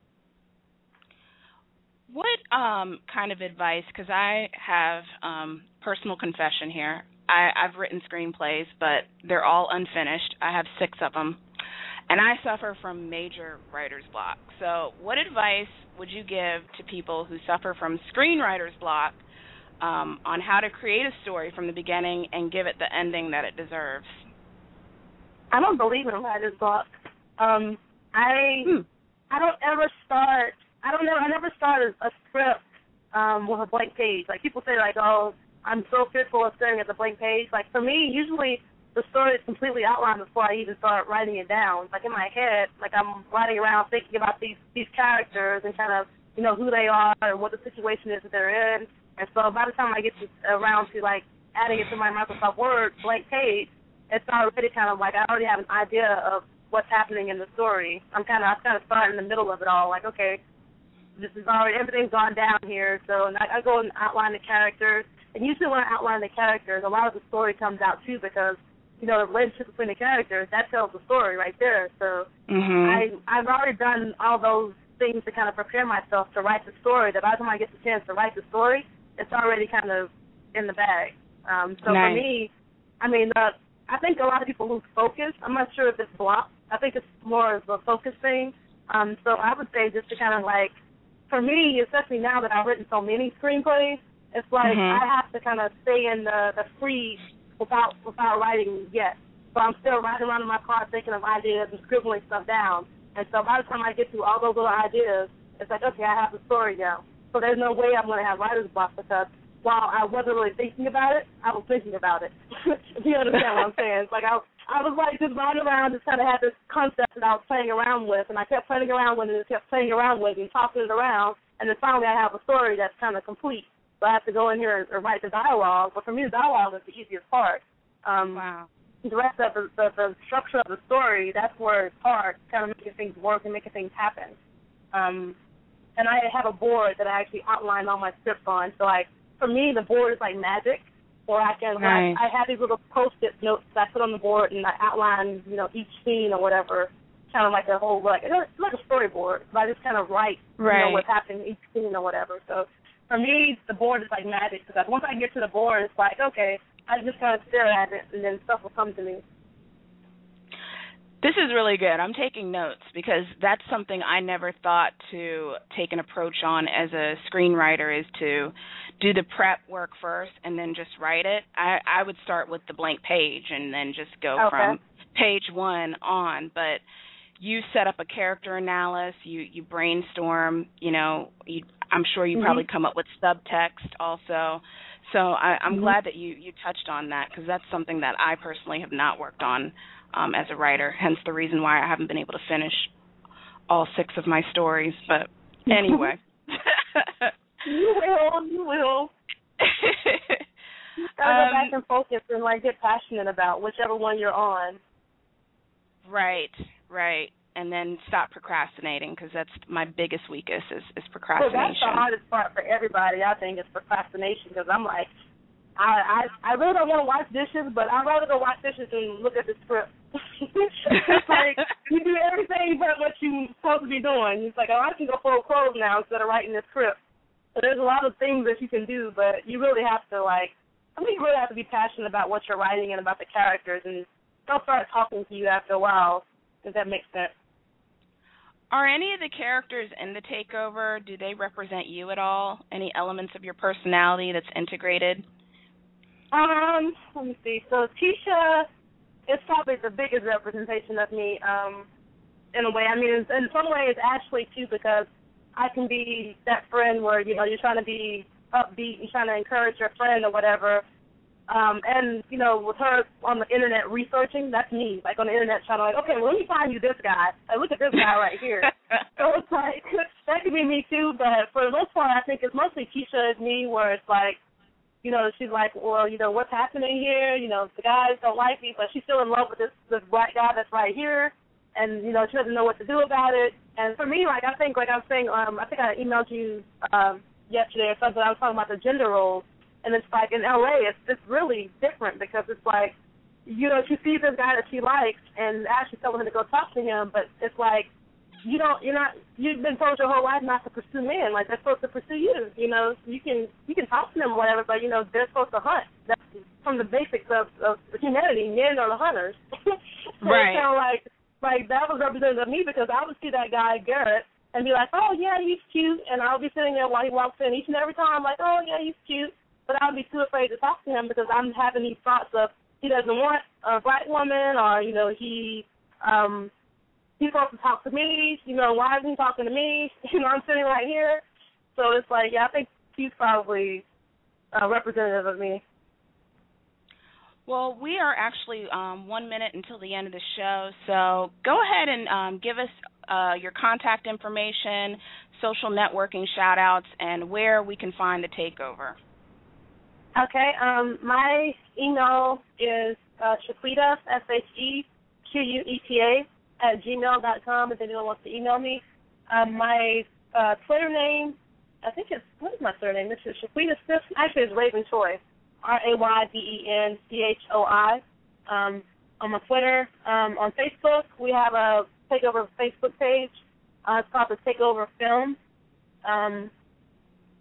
What um, kind of advice, because I have um, personal confession here, I, I've written screenplays, but they're all unfinished. I have six of them, and I suffer from major writer's block. So what advice would you give to people who suffer from screenwriter's block um, on how to create a story from the beginning and give it the ending that it deserves? I don't believe in writer's block. Um, I hmm. I don't ever start... I don't know. I never started a script um, with a blank page. Like people say, like, "Oh, I'm so fearful of staring at the blank page." Like for me, usually the story is completely outlined before I even start writing it down. Like in my head, like I'm riding around thinking about these these characters and kind of you know who they are and what the situation is that they're in. And so by the time I get to, around to like adding it to my Microsoft Word blank page, it's already kind of like I already have an idea of what's happening in the story. I'm kind of I kind of start in the middle of it all. Like okay. This is already, everything's gone down here, so I, I go and outline the characters. And usually when I outline the characters, a lot of the story comes out, too, because, you know, the relationship between the characters, that tells the story right there. So mm-hmm. I, I've already done all those things to kind of prepare myself to write the story, that by the time I get the chance to write the story, it's already kind of in the bag. Um, so nice. for me, I mean, the, I think a lot of people lose focus. I'm not sure if it's blocked. I think it's more of a focus thing. Um, so I would say just to kind of like, for me, especially now that I've written so many screenplays, it's like mm-hmm. I have to kind of stay in the, the freeze without without writing yet. So I'm still riding around in my car thinking of ideas and scribbling stuff down. And so by the time I get through all those little ideas, it's like, okay, I have the story now. So there's no way I'm going to have writer's block because while I wasn't really thinking about it, I was thinking about it. If you understand what I'm saying? It's like I, I was like just riding around, just kind of had this concept that I was playing around with, and I kept playing around with it and kept playing around with it and tossing it around, and then finally I have a story that's kind of complete. So I have to go in here and, and write the dialogue. But for me, the dialogue is the easiest part. Um, wow. The rest of the, the, the structure of the story, that's where it's hard, kind of making things work and making things happen. Um, and I have a board that I actually outline all my scripts on. So like, for me, the board is like magic, or I can, nice. I, I have these little post-it notes that I put on the board, and I outline, you know, each scene or whatever, kind of like a whole, like, it's like a storyboard, but I just kind of write, right. you know, what's happening in each scene or whatever. So for me, the board is like magic, because once I get to the board, it's like, okay, I just kind of stare at it, and then stuff will come to me. This is really good. I'm taking notes because that's something I never thought to take an approach on as a screenwriter, is to do the prep work first and then just write it. I, I would start with the blank page and then just go okay. from page one on. But you set up a character analysis, you, you brainstorm, you know, you, I'm sure you mm-hmm. probably come up with subtext also. So I, I'm mm-hmm. glad that you, you touched on that, because that's something that I personally have not worked on um, as a writer, hence the reason why I haven't been able to finish all six of my stories. But anyway. You will, you will. You gotta um, go back and focus and, like, get passionate about whichever one you're on. Right, right. And then stop procrastinating, because that's my biggest weakness is, is procrastination. Well, that's the hardest part for everybody, I think, is procrastination, because I'm like, I, I I really don't want to wash dishes, but I'd rather go wash dishes than look at the script. It's like, you do everything but what you're supposed to be doing. It's like, oh, I can go fold clothes now instead of writing this script. So there's a lot of things that you can do, but you really have to, like, I mean, you really have to be passionate about what you're writing and about the characters, and they'll start talking to you after a while, if that makes sense. Are any of the characters in The Takeover, do they represent you at all? Any elements of your personality that's integrated? Um, let me see. So Tisha is probably the biggest representation of me, um, in a way. I mean, in, in some ways, Ashley, too, because I can be that friend where, you know, you're trying to be upbeat and trying to encourage your friend or whatever. Um, and, you know, with her on the Internet researching, that's me. Like, on the Internet trying to, like, okay, well, let me find you this guy. Like, look at this guy right here. So it's like, that could be me, too. But for the most part, I think it's mostly Keisha as me, where it's like, you know, she's like, well, you know, what's happening here? You know, the guys don't like me, but she's still in love with this, this black guy that's right here. And, you know, she doesn't know what to do about it. And for me, like, I think, like I was saying, um, I think I emailed you um, yesterday or something. I was talking about the gender roles. And it's like in L A, it's it's really different, because it's like, you know, she sees this guy that she likes, and Ashley's telling her to go talk to him, but it's like, you don't, you're not, you've been told your whole life not to pursue men. Like, they're supposed to pursue you. You know, you can you can talk to them or whatever, but you know they're supposed to hunt. That's from the basics of, of humanity. Men are the hunters. So right. It's kind of like like that was representative of me, because I would see that guy Garrett and be like, oh yeah, he's cute, and I'll be sitting there while he walks in each and every time, like, oh yeah, he's cute. But I would be too afraid to talk to him, because I'm having these thoughts of he doesn't want a black woman, or, you know, he um, he's supposed to talk to me. You know, why isn't he talking to me? You know, I'm sitting right here. So it's like, yeah, I think he's probably uh, representative of me. Well, we are actually um, one minute until the end of the show, so go ahead and um, give us uh, your contact information, social networking shout-outs, and where we can find The Takeover. Okay, um, my email is uh, Shaquita, S H E Q U E T A, at gmail dot com, if anyone wants to email me. Um, my uh, Twitter name, I think it's, what is my surname? This is Shaquita Smith. Actually, it's Raven Choi, R A Y V E N C H O I. Um, on my Twitter. Um, on Facebook, we have a Takeover Facebook page. Uh, it's called The Takeover Film. Um,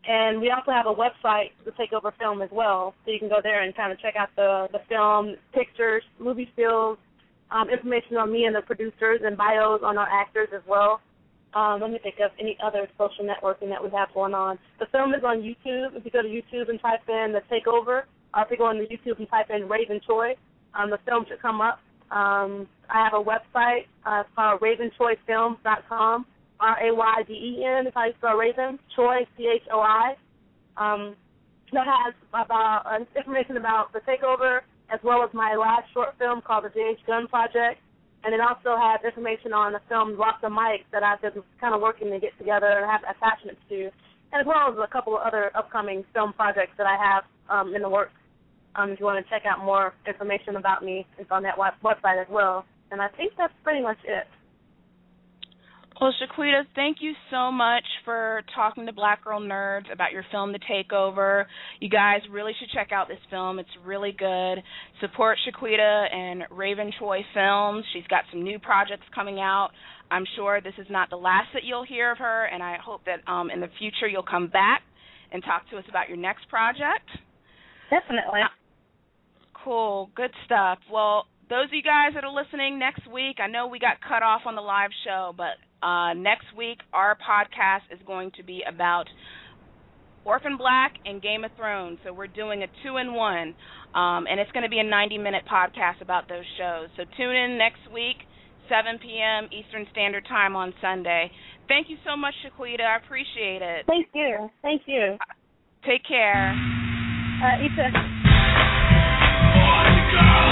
And we also have a website, The Takeover Film, as well, so you can go there and kind of check out the, the film, pictures, movie stills, um, information on me and the producers, and bios on our actors as well. Um, let me think of any other social networking that we have going on. The film is on YouTube. If you go to YouTube and type in The Takeover, or if you go on the YouTube and type in Raven Choi, um, the film should come up. Um, I have a website. Uh, it's called raven choi films dot com. R A Y D E N, if I spell Raven, Choi, C H O I. Um, that has about uh, information about The Takeover, as well as my last short film called The J H Gun Project. And it also has information on the film Lots of Mics that I've been kind of working to get together and have attachments to, and as well as a couple of other upcoming film projects that I have um, in the works. Um, if you want to check out more information about me, it's on that website as well. And I think that's pretty much it. Well, Shaquita, thank you so much for talking to Black Girl Nerds about your film, The Takeover. You guys really should check out this film. It's really good. Support Shaquita and Raven Choi Films. She's got some new projects coming out. I'm sure this is not the last that you'll hear of her, and I hope that um, in the future you'll come back and talk to us about your next project. Definitely. Uh, cool. Good stuff. Well, those of you guys that are listening next week, I know we got cut off on the live show, but uh, next week our podcast is going to be about Orphan Black and Game of Thrones. So we're doing a two-in-one, um, and it's going to be a ninety-minute podcast about those shows. So tune in next week, seven p.m. Eastern Standard Time on Sunday. Thank you so much, Shaquita. I appreciate it. Thank you. Thank you. Take care. Uh, you too.